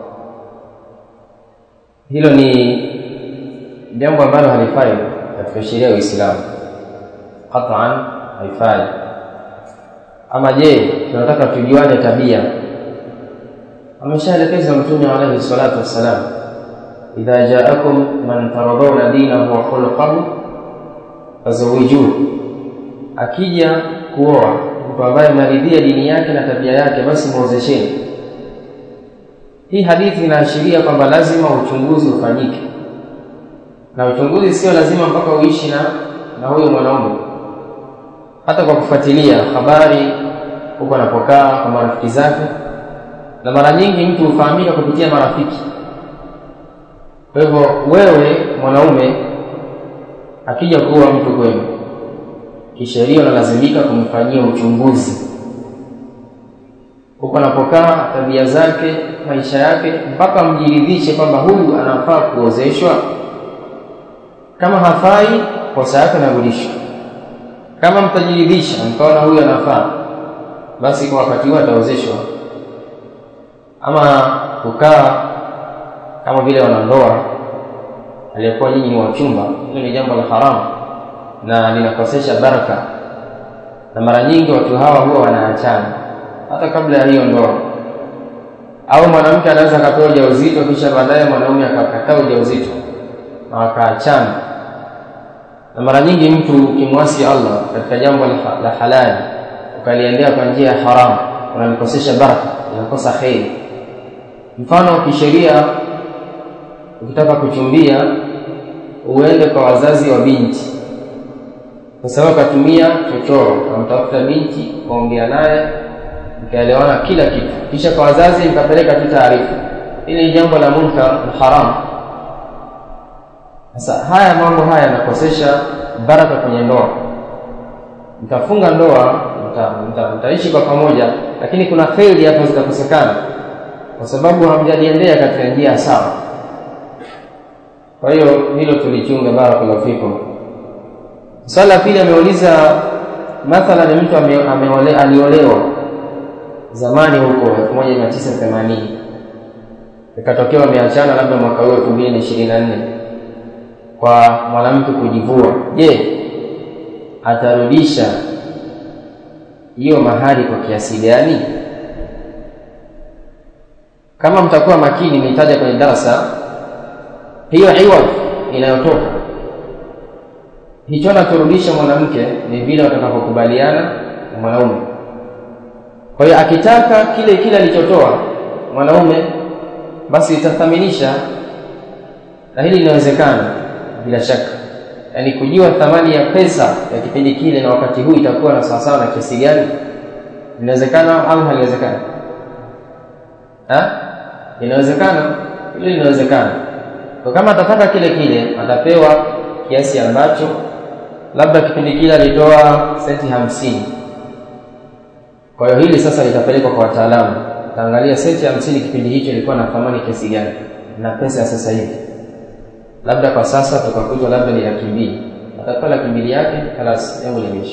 Hilo ni jambo ambalo halifai katika sheria ya Uislamu, qat'an haifai. Ama je, tunataka tujuane tabia? Ameshaelekeza Mtume alayhi salatu wassalam, idha ja'akum man taradawna dinahu wa khuluquhu fazawijuhu, akija kuoa mtu ambaye mnaridhia dini yake na tabia yake, basi muozesheni. Hii hadithi inaashiria kwamba lazima uchunguzi ufanyike, na uchunguzi sio lazima mpaka uishi na na huyo mwanaume, hata kwa kufuatilia habari huko anapokaa kwa marafiki zake. Na mara nyingi mtu hufahamika kupitia marafiki. Kwa hivyo wewe mwanaume akija kuwa mtu kwenu, kisheria unalazimika kumfanyia uchunguzi huko anapokaa, tabia zake, maisha yake, mpaka mjiridhishe kwamba huyu anafaa kuozeshwa. Kama hafai, kosa yake inarudishwa. Kama mtajiridhisha mkaona huyu anafaa, basi kwa wakati huo ataozeshwa. Ama kukaa kama vile wanandoa aliyekuwa nyinyi ni wachumba, hilo ni jambo la haramu na linakosesha baraka. Na mara nyingi watu hawa huwa wanaachana hata kabla ya hiyo ndoa. Au mwanamke anaweza akatoa ujauzito kisha baadaye mwanaume akakataa ujauzito na wakaachana. Na mara nyingi mtu ukimwasi Allah katika jambo la halali ukaliendea kwa njia ya haramu, unanikosesha baraka, unakosa khairi. Mfano kisheria, ukitaka kuchumbia uende kwa wazazi wa binti, kwa sababu katumia chochoro, kumtafuta binti, kuongea naye, mkaelewana kila kitu, kisha kwa wazazi mkapeleka tu taarifa. Hili ni jambo la munkar na haram. Sasa haya mambo haya yanakosesha baraka kwenye ndoa. Mtafunga ndoa, mta, mta, mtaishi kwa pamoja, lakini kuna faili hapo zitakosekana kwa sababu hamjaliendea katika njia sawa. Kwa hiyo hilo tulichunga, barakallahu fikum. Swala pili ameuliza, mathalan mtu ameole aliolewa zamani huko elfu moja mia tisa themanini, ikatokea wameachana labda mwaka huu elfu mbili ishirini na nne kwa mwanamke kujivua. Je, atarudisha hiyo mahari kwa kiasi gani? Kama mtakuwa makini, nitaja kwenye darasa hiyo iwad inayotoka, hicho na kurudisha mwanamke ni vile watakapokubaliana na mwanaume. Kwa hiyo akitaka kile kile alichotoa mwanaume, basi itathaminisha, na hili linawezekana bila shaka. Yaani kujua thamani ya pesa ya kipindi kile na wakati huu itakuwa na sawa sawa na kiasi gani, inawezekana au haliwezekana? Ha? Inawezekana, hilo linawezekana. Kwa kama atataka kile kile, atapewa kiasi ambacho labda kipindi kile alitoa senti hamsini. Kwa hiyo hili sasa litapelekwa kwa wataalamu, taangalia senti hamsini kipindi hicho ilikuwa na thamani kiasi gani na pesa ya sasa hivi. Labda kwa sasa tukakuta labda ni laki mbili, atapewa laki mbili yake, خلاص jambo limeisha.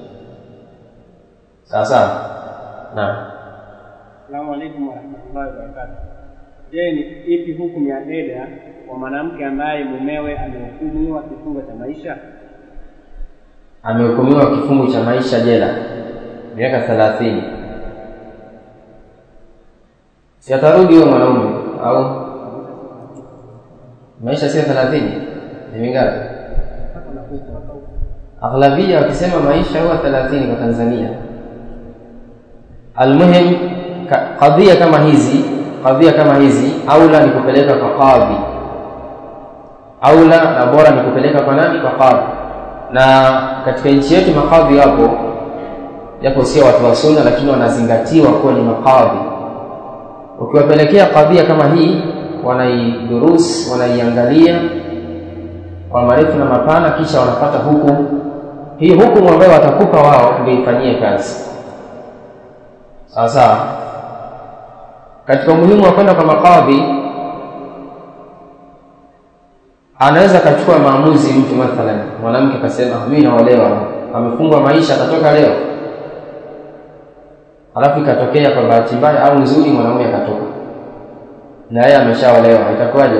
Sasa na Assalamu alaykum wa rahmatullahi wa barakatuh. Je, ni ipi hukumu ya eda kwa mwanamke ambaye mumewe amehukumiwa kifungo cha maisha? Amehukumiwa kifungo cha maisha jela miaka thelathini. Si atarudi huyo mwanaume au maisha sio thelathini? Ni mingapi? Aghlabia wakisema maisha huwa thelathini kwa Tanzania. Almuhim kadhia kama hizi, kadhia kama hizi aula ni kupeleka kwa kadhi. Aula na bora ni kupeleka kwa nani? Kwa kadhi. Na katika nchi yetu makadhi yapo, yapo sio watu wa sunna lakini wanazingatiwa kuwa ni makadhi. Ukiwapelekea kadhia kama hii, wanaidurus, wanaiangalia kwa marefu na mapana, kisha wanapata hukumu. Hii hukumu ambayo watakupa wao ndio ifanyie kazi. Sasa katika umuhimu wa kwenda kwa makadhi, anaweza kachukua maamuzi mtu. Mathalan mwanamke kasema mimi naolewa, amefungwa maisha, atatoka leo, alafu ikatokea kwa bahati mbaya au nzuri mwanaume akatoka na yeye ameshaolewa, itakuwaje?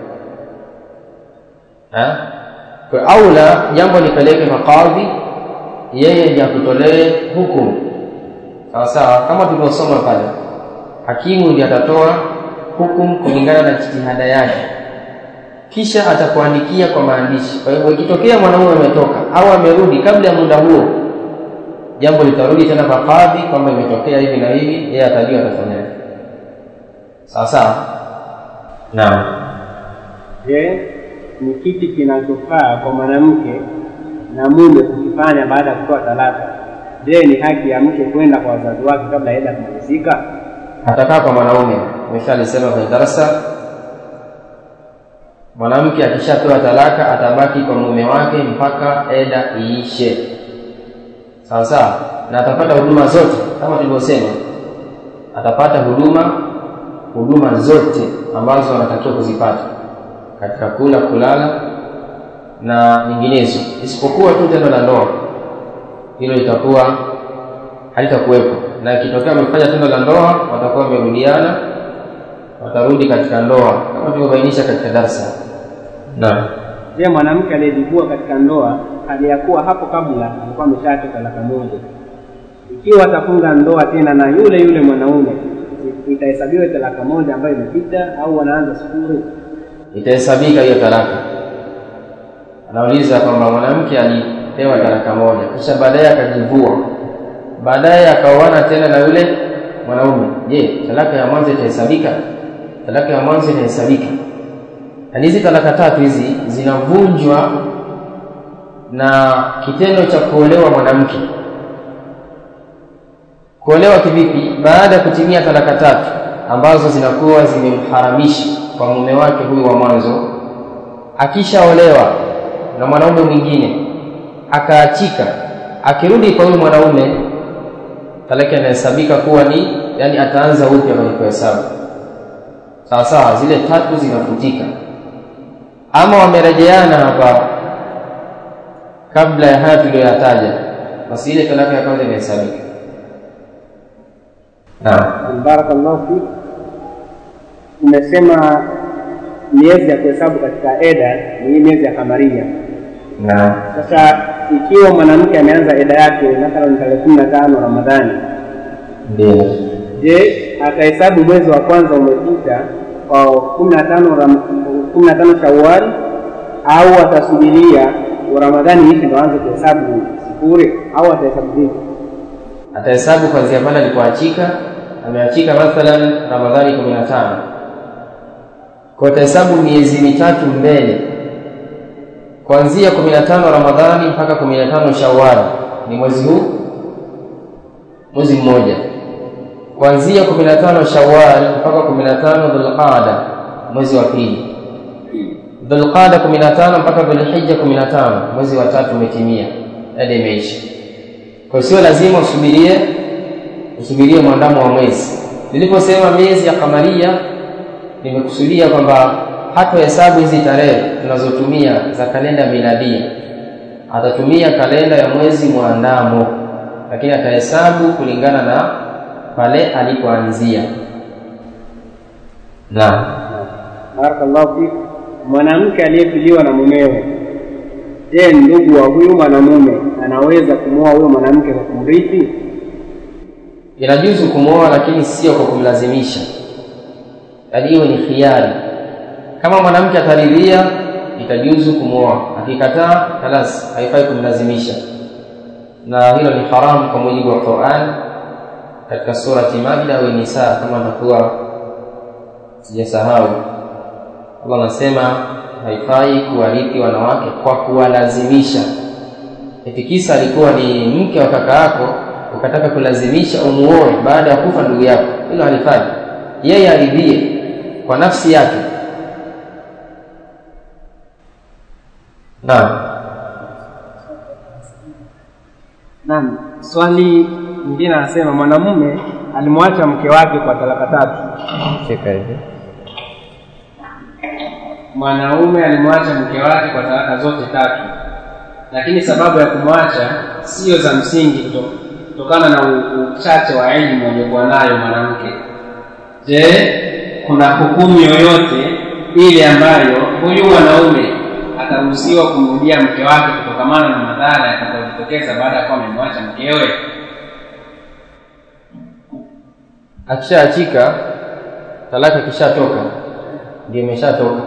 Eh? Kwa aula jambo nipeleke kwa kadhi, yeye ndiye akutolee hukumu. Sawa sawa, kama tulivyosoma pale, hakimu ndiye atatoa hukumu kulingana na jitihada yake, kisha atakuandikia kwa maandishi. Kwa hivyo ikitokea mwanaume ametoka au amerudi kabla ya muda huo, jambo litarudi tena kwa kadhi kwamba imetokea hivi na hivi, yeye atajua atafanya. Sawa sawa? Naam. Je, ni kipi kinachofaa kwa mwanamke na mume kukifanya baada ya kutoa talaka? Je, ni haki ya mke kwenda kwa wazazi wake kabla eda kumalizika? Atakaa kwa mwanaume. Nimeshalisema kwenye darasa, mwanamke akishatoa talaka atabaki kwa mume wake mpaka eda iishe. Sawa sawa? Na atapata huduma zote kama tulivyosema. Atapata huduma huduma zote ambazo anatakiwa kuzipata katika kula, kulala na nyinginezo, isipokuwa tu tendo la ndoa. Hilo litakuwa halitakuwepo, na ikitokea amefanya tendo la ndoa watakuwa wamerudiana, watarudi katika ndoa kama tulivyobainisha katika darasa. Naam. Je, mwanamke aliyejibua katika ndoa aliyakuwa hapo kabla alikuwa ameshaacha talaka moja, ikiwa atafunga ndoa tena na yule yule mwanaume, itahesabiwa talaka moja ambayo imepita au wanaanza sifuri? Itahesabika hiyo talaka. Anauliza kwamba mwanamke alipewa talaka moja kisha baadaye akajivua, baadaye akaoana tena na yule mwanaume, je, talaka ya mwanzo itahesabika? Talaka ya mwanzo itahesabika. Na hizi talaka tatu hizi zinavunjwa na kitendo cha kuolewa mwanamke. Kuolewa kivipi? Baada ya kutimia talaka tatu ambazo zinakuwa zimemharamisha kwa mume wake huyu wa mwanzo, akishaolewa na mwanaume mwingine akaachika, akirudi kwa huyu mwanaume, talaka inahesabika kuwa ni, yani ataanza upya kwenye kuhesabu. Sawa sawa, zile tatu zinafutika. Ama wamerejeana hapa kabla ya haya tuliyoyataja, basi ile talaka ya kwanza inahesabika. Naam. Barakallahu fik. Umesema miezi ya kuhesabu katika eda ni miezi ya kamaria. Naam. Sasa ikiwa mwanamke ameanza eda yake mathalan tarehe kumi na tano Ramadhani, ndio, je, atahesabu mwezi wa kwanza umepita kwa kumi na tano Shawwal au atasubiria Ramadhani hii ndio aanze kuhesabu sifuri, au atahesabu vipi? Atahesabu kuanzia pale alipoachika. Ameachika mathalan Ramadhani kumi na tano, kwa atahesabu miezi mitatu mbele, kuanzia kumi na tano Ramadhani mpaka kumi na tano Shawwal ni mwezi huu, mwezi mmoja. Kuanzia kumi na tano Shawwal mpaka kumi na tano Dhulqaada mwezi wa pili. Dhulqaada kumi na tano mpaka Dhulhijja kumi na tano mwezi wa tatu umetimia, hadi imeisha. Kwa sio lazima usubirie usubirie mwandamo wa mwezi. Niliposema miezi ya kamaria, nimekusudia kwamba hata hesabu hizi tarehe tunazotumia za kalenda miladia, atatumia kalenda ya mwezi mwandamo, lakini atahesabu kulingana na pale alipoanzia. Naam. Barakallahu fik. Mwanamke aliyefiliwa na mumewe, je, ndugu wa huyu mwanamume anaweza kumwoa huyo mwanamke kwa kumrithi? Inajuzu kumwoa, lakini sio kwa kumlazimisha. Yaani hiyo ni khiari. Kama mwanamke ataridhia, itajuzu kumuoa. Akikataa خلاص haifai kumlazimisha, na hilo ni haramu kwa mujibu wa Qur'an katika surati Maida au Nisa kama nitakuwa sijasahau. Allah anasema haifai kuwarithi wanawake kwa kuwalazimisha. Eti kisa alikuwa ni mke wa kaka yako ukataka kulazimisha umuoe baada ya kufa ndugu yako, hilo halifai. Yeye aridhie kwa nafsi yake. Naam. Naam, swali mwingine anasema mwanamume alimwacha mke wake kwa talaka tatu. Cheka hivi. Mwanaume alimwacha mke wake kwa talaka zote tatu, lakini sababu ya kumwacha sio za msingi kutokana na uchache wa elimu aliyokuwa nayo mwanamke. Je, kuna hukumu yoyote ile ambayo huyu mwanaume ataruhusiwa kumrudia mke wake kutokana na madhara yatakayotokeza baada ya kuwa amemwacha mkewe? Akishaachika, talaka kishatoka, ndio imeshatoka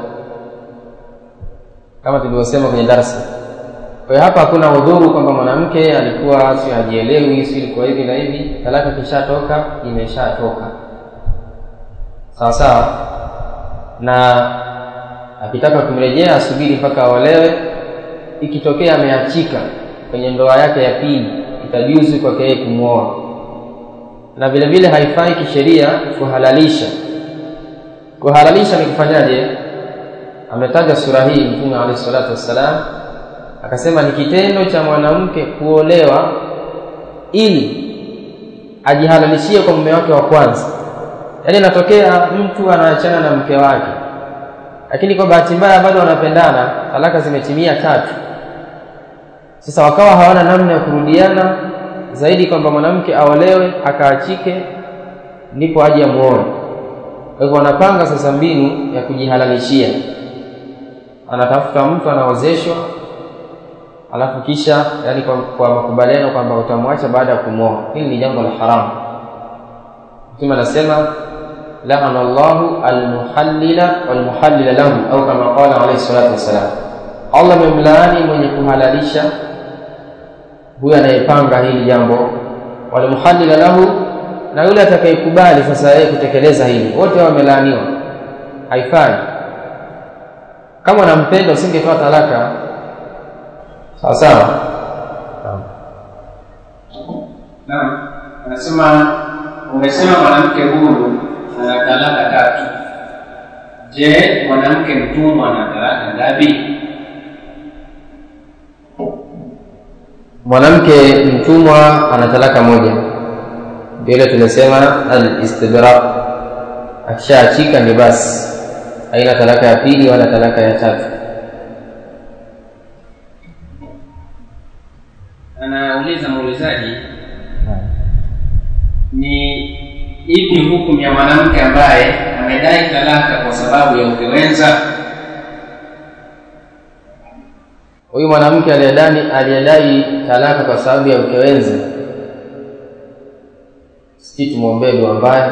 kama tulivyosema kwenye darasa. Kwa hiyo hapa hakuna udhuru kwamba mwanamke alikuwa si hajielewi, si ilikuwa hivi na hivi. Talaka kishatoka, imeshatoka. Sawa sawa. Na akitaka kumrejea asubiri mpaka aolewe. Ikitokea ameachika kwenye ndoa yake ya pili, itajuzu kwake yeye kumuoa. Na vile vile haifai kisheria kuhalalisha. Kuhalalisha ni kufanyaje? Ametaja sura hii Mtume alayhi salatu wassalam, akasema ni kitendo cha mwanamke kuolewa ili ajihalalishie kwa mume wake wa kwanza. Yaani inatokea mtu anaachana na mke wake, lakini kwa bahati mbaya bado wanapendana, talaka zimetimia tatu. Sasa wakawa hawana namna ya kurudiana zaidi kwamba mwanamke aolewe akaachike ndipo aje amuoe. Kwa hivyo wanapanga sasa mbinu ya kujihalalishia. Anatafuta mtu anaozeshwa, alafu kisha yani kwa, kwa makubaliano kwamba utamwacha baada ya kumuoa. Hili ni jambo la haramu. Mtume anasema la'ana Allahu al-muhallila wal-muhallila lahu, au kama qala alayhi salatu wasalam, Allah amemlaani mwenye kuhalalisha, huyo anayepanga hili jambo, wal-muhallila lahu, na yule atakayekubali sasa yeye kutekeleza hili. Wote wamelaaniwa, haifai. Kama unampenda usingetoa talaka. Sawa sawa. Naam, anasema umesema mwanamke huru ana talaka tatu. Je, mwanamke mtumwa ana talaka ngapi? Mwanamke mtumwa ana talaka moja. Ndio tunasema al-istibraq. Akishaachika ni basi, haina talaka ya pili wala talaka ya tatu. Anauliza muulizaji, ni ipi hukumu ya mwanamke ambaye amedai talaka kwa sababu ya ukewenza? Huyu mwanamke aliyedai aliyedai talaka kwa sababu ya ukewenza, sisi tumuombee dua mbaya.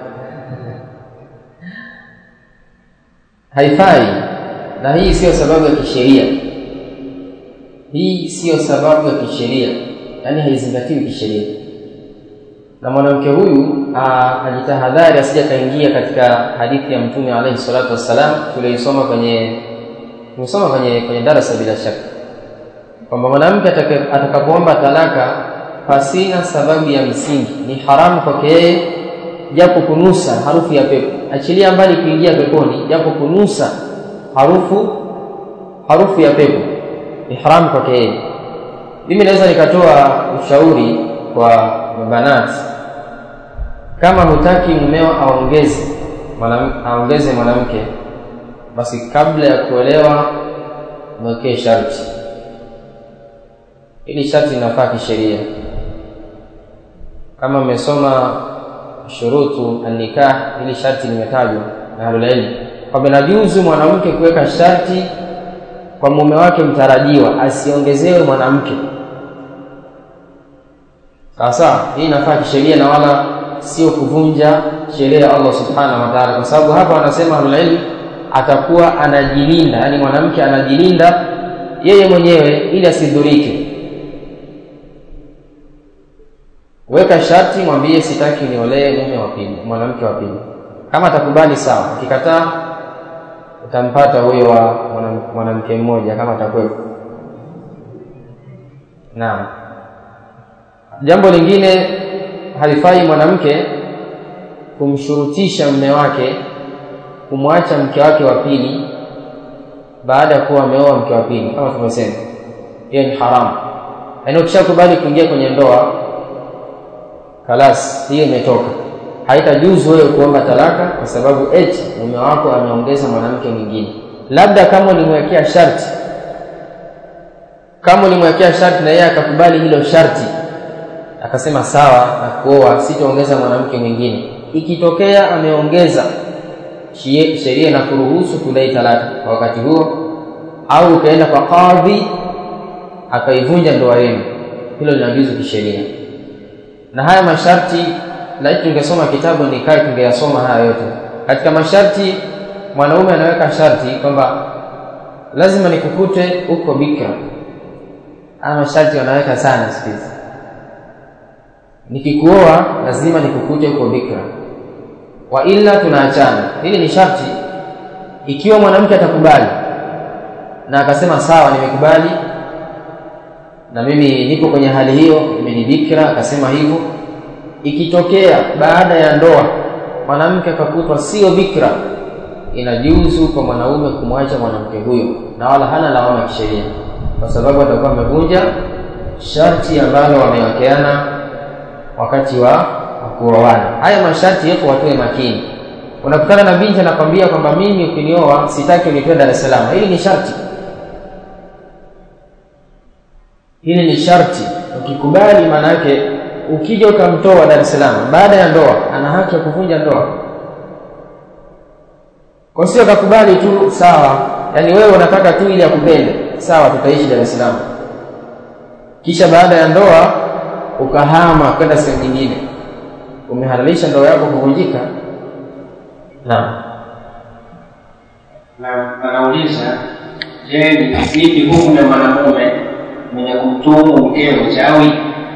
Haifai, na hii sio sababu ya kisheria. Hii sio sababu ya kisheria, yani haizingatiwi kisheria. Na mwanamke huyu ajitahadhari asije kaingia katika hadithi ya Mtume alayhi salatu wassalam tuliyosoma kwenye tumesoma kwenye kwenye darasa bila shaka, kwamba mwanamke atakapoomba talaka pasina sababu ya msingi ni haramu kwake yeye, japo kunusa harufu ya pepo. Achilia mbali kuingia peponi, japo kunusa harufu harufu ya pepo ni haramu kwake yeye. Mimi naweza nikatoa ushauri kwa mabanati, kama hutaki mumeo aongeze mwanamke aongeze mwanamke, basi kabla ya kuolewa mwekee sharti. Ili sharti linafaa kisheria. Kama umesoma shurutu an-nikah, ili sharti limetajwa na ahlul ilm kwamba inajuzu mwanamke kuweka sharti kwa mume wake mtarajiwa asiongezewe mwanamke. Sasa hii inafaa kisheria na wala sio kuvunja sheria ya Allah subhanahu wa ta'ala, kwa sababu hapa wanasema ahlul ilm atakuwa anajilinda, yani mwanamke anajilinda yeye mwenyewe ili asidhurike. Weka sharti, mwambie sitaki niolee mume wa pili, mwanamke wa pili. Kama atakubali sawa, akikataa utampata huyo wa mwanamke mmoja kama atakuwepo. Naam. Jambo lingine, halifai mwanamke kumshurutisha mume wake kumwacha mke wake wa pili baada ya kuwa ameoa mke wa pili, kama tumesema. Hiyo ni haramu. Yaani ukishakubali kuingia kwenye ndoa, kalas, hiyo imetoka. Haitajuzu wewe kuomba talaka kwa sababu eti mume wako ameongeza mwanamke mwingine. Labda kama ulimwekea sharti, kama ulimwekea sharti na yeye akakubali hilo sharti, akasema sawa na kuoa, sitaongeza mwanamke mwingine. Ikitokea ameongeza, sheria na kuruhusu kudai talaka kwa wakati huo, au ukaenda kwa kadhi akaivunja ndoa yenu, hilo linajuzu kisheria. Na haya masharti, na tungesoma kitabu nikai tungeyasoma haya yote. Katika masharti, mwanaume anaweka sharti kwamba lazima nikukute uko bikra. Haya masharti wanaweka sana sikizi. Nikikuoa lazima nikukute uko bikra, wa illa tunaachana. Hili ni sharti. Ikiwa mwanamke atakubali na akasema sawa, nimekubali na mimi niko kwenye hali hiyo, mimi ni bikra, akasema hivyo, ikitokea baada ya ndoa mwanamke akakutwa sio bikra, inajuzu kwa mwanaume kumwacha mwanamke huyo, na wala hana lawama kisheria, kwa sababu atakuwa amevunja sharti ambalo wamewekeana wakati wa kuoana. Haya masharti yako watoe makini. Unakutana na binti anakwambia kwamba mimi ukinioa sitaki unitoe Dar es Salaam. Hili ni sharti. Hili ni sharti. Ukikubali, maana yake ukija ukamtoa Dar es Salaam baada ya ndoa, ana haki ya kuvunja ndoa. Kwa sio ukakubali tu sawa, yani wewe unataka tu ili akupende, sawa tutaishi Dar es Salaam. Kisha baada ya ndoa ukahama kwenda sehemu nyingine, umehalalisha ndoa yako kuvunjika. Naam. Na anauliza, je, ni vipi hukumu ya mwanamume mwenye kumtuhumu mkeo uchawi?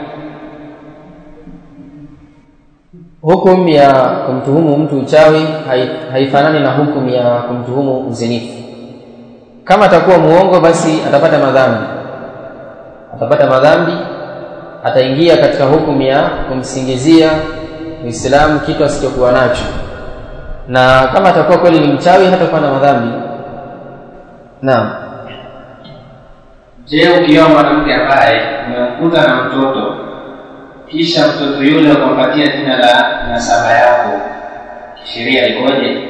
Hukumu ya kumtuhumu mtu uchawi haifanani na hukumu ya kumtuhumu uzinifu. Kama atakuwa muongo, basi atapata madhambi. Atapata madhambi, ataingia katika hukumu ya kumsingizia Muislamu kitu asichokuwa nacho. Na kama atakuwa kweli ni mchawi, hatakuwa na madhambi. Naam. Je, ukioa mwanamke ambaye umemkuta na mtoto, kisha mtoto yule ukampatia jina la nasaba yako, kisheria ikoje?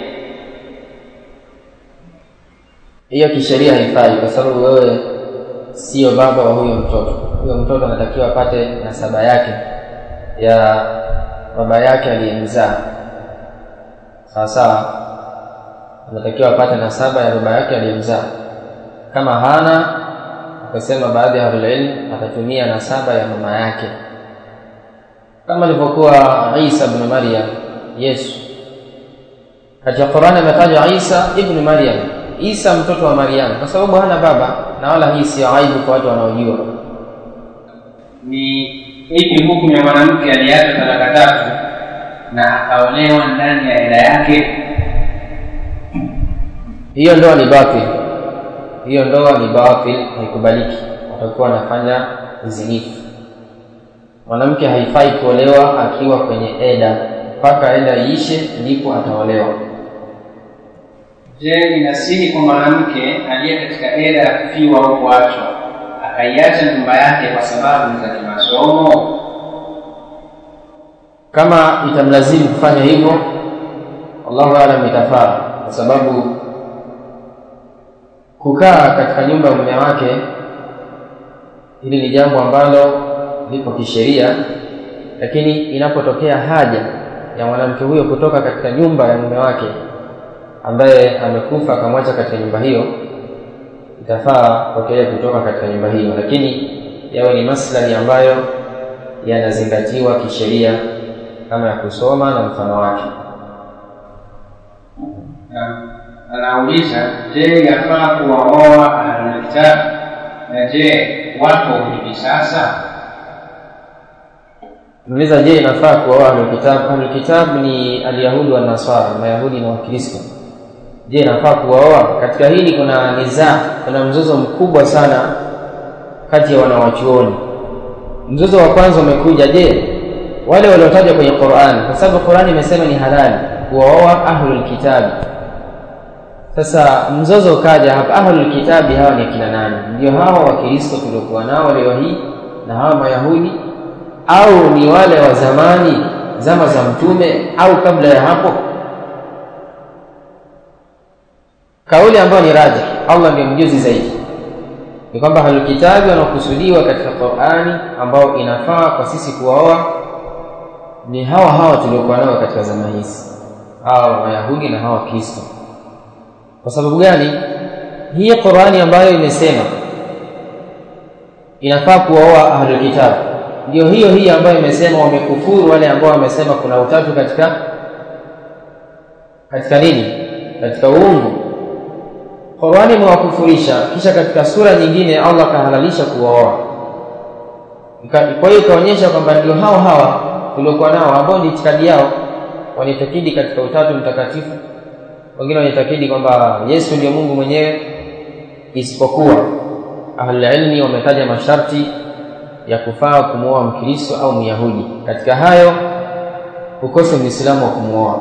Hiyo kisheria haifai, kwa sababu wewe sio baba wa huyo mtoto. Huyo mtoto anatakiwa apate nasaba yake ya baba yake aliyemzaa. Sawa sawa, anatakiwa apate nasaba ya baba yake aliyemzaa. Kama hana, akasema baadhi ya ulama atatumia nasaba ya mama yake, kama alivyokuwa Isa ibn Maryam, Yesu. Katika Qur'ani ametaja Isa ibn Maryam, Isa mtoto wa Maryam, kwa sababu hana baba, na wala hii si aibu kwa watu wanaojua. Ni ipi hukumu ya mwanamke aliyeacha talaka tatu na akaolewa ndani ya hela yake? Hiyo ndoa ni batil. Hiyo ndoa ni batil, haikubaliki. Atakuwa anafanya uzinifu. Mwanamke haifai kuolewa akiwa kwenye eda, mpaka eda iishe ndipo ataolewa. Je, ni nasihi kwa mwanamke aliye katika eda ya kufiwa au kuachwa akaiacha nyumba yake kwa sababu za kimasomo? Kama itamlazimu kufanya hivyo, Allahu a'lam, itafaa, kwa sababu kukaa katika nyumba ya mume wake, hili ni jambo ambalo lipo kisheria. Lakini inapotokea haja ya mwanamke huyo kutoka katika nyumba ya mume wake ambaye amekufa akamwacha katika nyumba hiyo, itafaa kwake kutoka katika nyumba hiyo, lakini yawe ni maslahi ambayo yanazingatiwa kisheria, kama ya kusoma na mfano wake. Anauliza, je, yafaa kuwaoa ahlul kitab? Na je, wapo hivi sasa? Muuliza, je, inafaa kuoa ahlul kitab? Ahlul kitab ni al-Yahudi wa Nasara, Mayahudi na Wakristo. Je, inafaa kuoa? Katika hili kuna nizaa, kuna mzozo mkubwa sana kati ya wanawachuoni. Mzozo wa kwanza umekuja, je, wale waliotajwa kwenye Qur'an, kwa sababu Qur'an imesema ni halali kuoa ahlul kitab. Sasa mzozo ukaja hapa, ahlul kitabi hawa ni kina nani? Ndio hawa Wakristo tuliokuwa nao leo hii na hawa Mayahudi, au ni wale wa zamani zama za mtume, au kabla ya hapo? Kauli ambayo ni rajih, Allah ndiye mjuzi zaidi, ni kwamba ahlul kitabi wanakusudiwa katika Qur'ani ambao inafaa kwa sisi kuwaoa ni hawa hawa tuliokuwa nao katika zama hizi, hawa Mayahudi na hawa Kristo. Kwa sababu gani? Hii Qur'ani ambayo imesema inafaa kuoa ahlul kitab ndio hiyo hii ambayo imesema wamekufuru wale ambao wamesema kuna utatu katika katika nini? Katika uungu. Qur'ani imewakufurisha, kisha katika sura nyingine Allah kahalalisha kuoa. Kwa hiyo kaonyesha kwamba ndio hao hawa tuliokuwa nao ambao ni itikadi yao wanitakidi katika utatu mtakatifu. Wengine wanitakidi kwamba Yesu ndiye Mungu mwenyewe, isipokuwa ahlul ilmi wametaja masharti ya kufaa kumuoa Mkristo au Myahudi. Katika hayo ukose Muislamu wa kumuoa.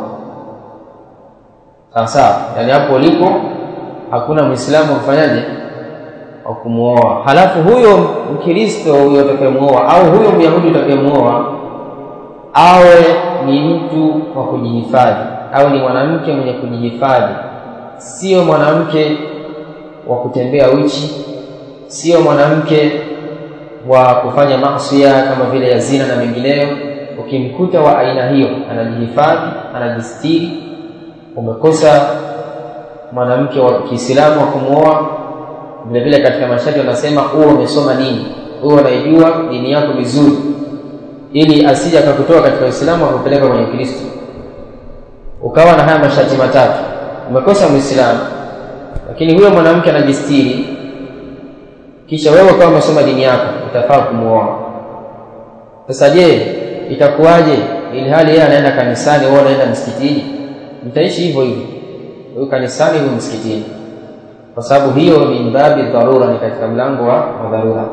Sasa yani hapo ulipo hakuna Muislamu mfanyaje wa kumuoa. Halafu huyo Mkristo huyo atakayemuoa au huyo Myahudi atakayemuoa awe ni mtu wa kujihifadhi, au ni mwanamke mwenye kujihifadhi, sio mwanamke wa kutembea uchi, sio mwanamke wa kufanya maasi kama vile ya zina na mengineyo. Ukimkuta wa aina hiyo anajihifadhi, anajistiri, umekosa mwanamke wa Kiislamu wa kumuoa. Vile vile katika masharti wanasema uwe umesoma dini, uwe unaijua dini yako vizuri, ili asije akakutoa katika Uislamu akupeleka kwenye Kristo. Ukawa na haya masharti matatu, umekosa Muislamu lakini huyo mwanamke anajistiri, kisha wewe ukawa umesoma dini yako, utafaa kumuoa. Sasa je, itakuwaje ili hali yeye anaenda kanisani wewe unaenda msikitini? Mtaishi hivyo hivyo, wewe kanisani wewe msikitini, kwa sababu hiyo ni mbabi dharura, ni katika mlango wa dharura.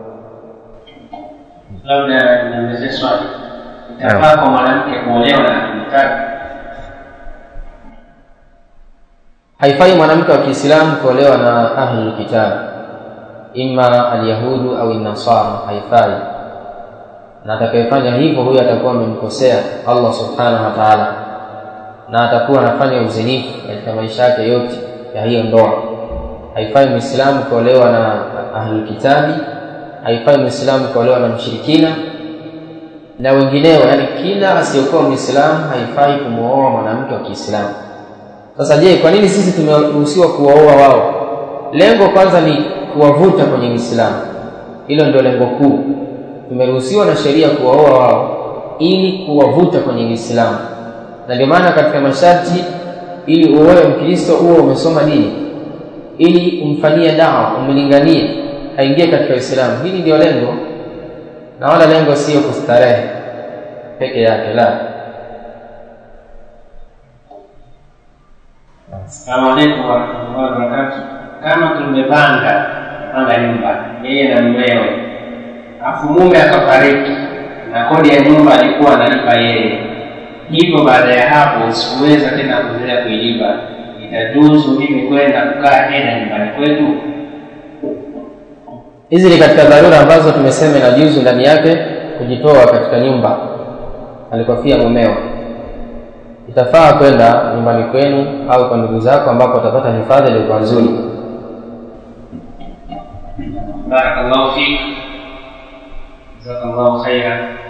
Labda niulize swali, itafaa kwa mwanamke kuolewa na mtaka? Haifai mwanamke wa Kiislamu kuolewa na ahlul kitab, imma al-yahudu au an-nasara, haifai. Na atakayefanya hivyo huyo atakuwa amemkosea Allah subhanahu wa ta'ala, na atakuwa anafanya uzinifu katika maisha yake yote ya hiyo ndoa. Haifai Muislamu kuolewa na ahlul kitabi, haifai Muislamu kuolewa na mshirikina na wengineo, yani kila asiyekuwa Muislamu haifai kumuoa mwanamke wa Kiislamu. Sasa je, kwa nini sisi tumeruhusiwa kuwaoa wao? Lengo kwanza ni kuwavuta kwenye Uislamu. Hilo ndio lengo kuu. Tumeruhusiwa na sheria kuwaoa wao ili kuwavuta kwenye Uislamu. Na ndio maana katika masharti ili uoe Mkristo uwe umesoma dini, ili umfanyie dawa, umlinganie aingie katika Uislamu. Hili ndio lengo, na wala lengo sio kustarehe peke yake, la. Assalamu alaykum wa rahmatullahi wa barakatuh. Kama tumepanga panga nyumba yeye na mumewe, afu mume akafariki na kodi ya nyumba alikuwa analipa yeye, hivyo baada ya hapo sikuweza tena kuendelea kuilipa, itajuzu mimi kwenda kukaa tena nyumbani kwetu? Hizi ni katika dharura ambazo tumesema na juzu ndani yake kujitoa katika nyumba alikofia mumeo. Itafaa kwenda nyumbani kwenu au kwa ndugu zako ambako utapata hifadhi iliyo nzuri. Barakallahu fik. Jazakallahu khairan.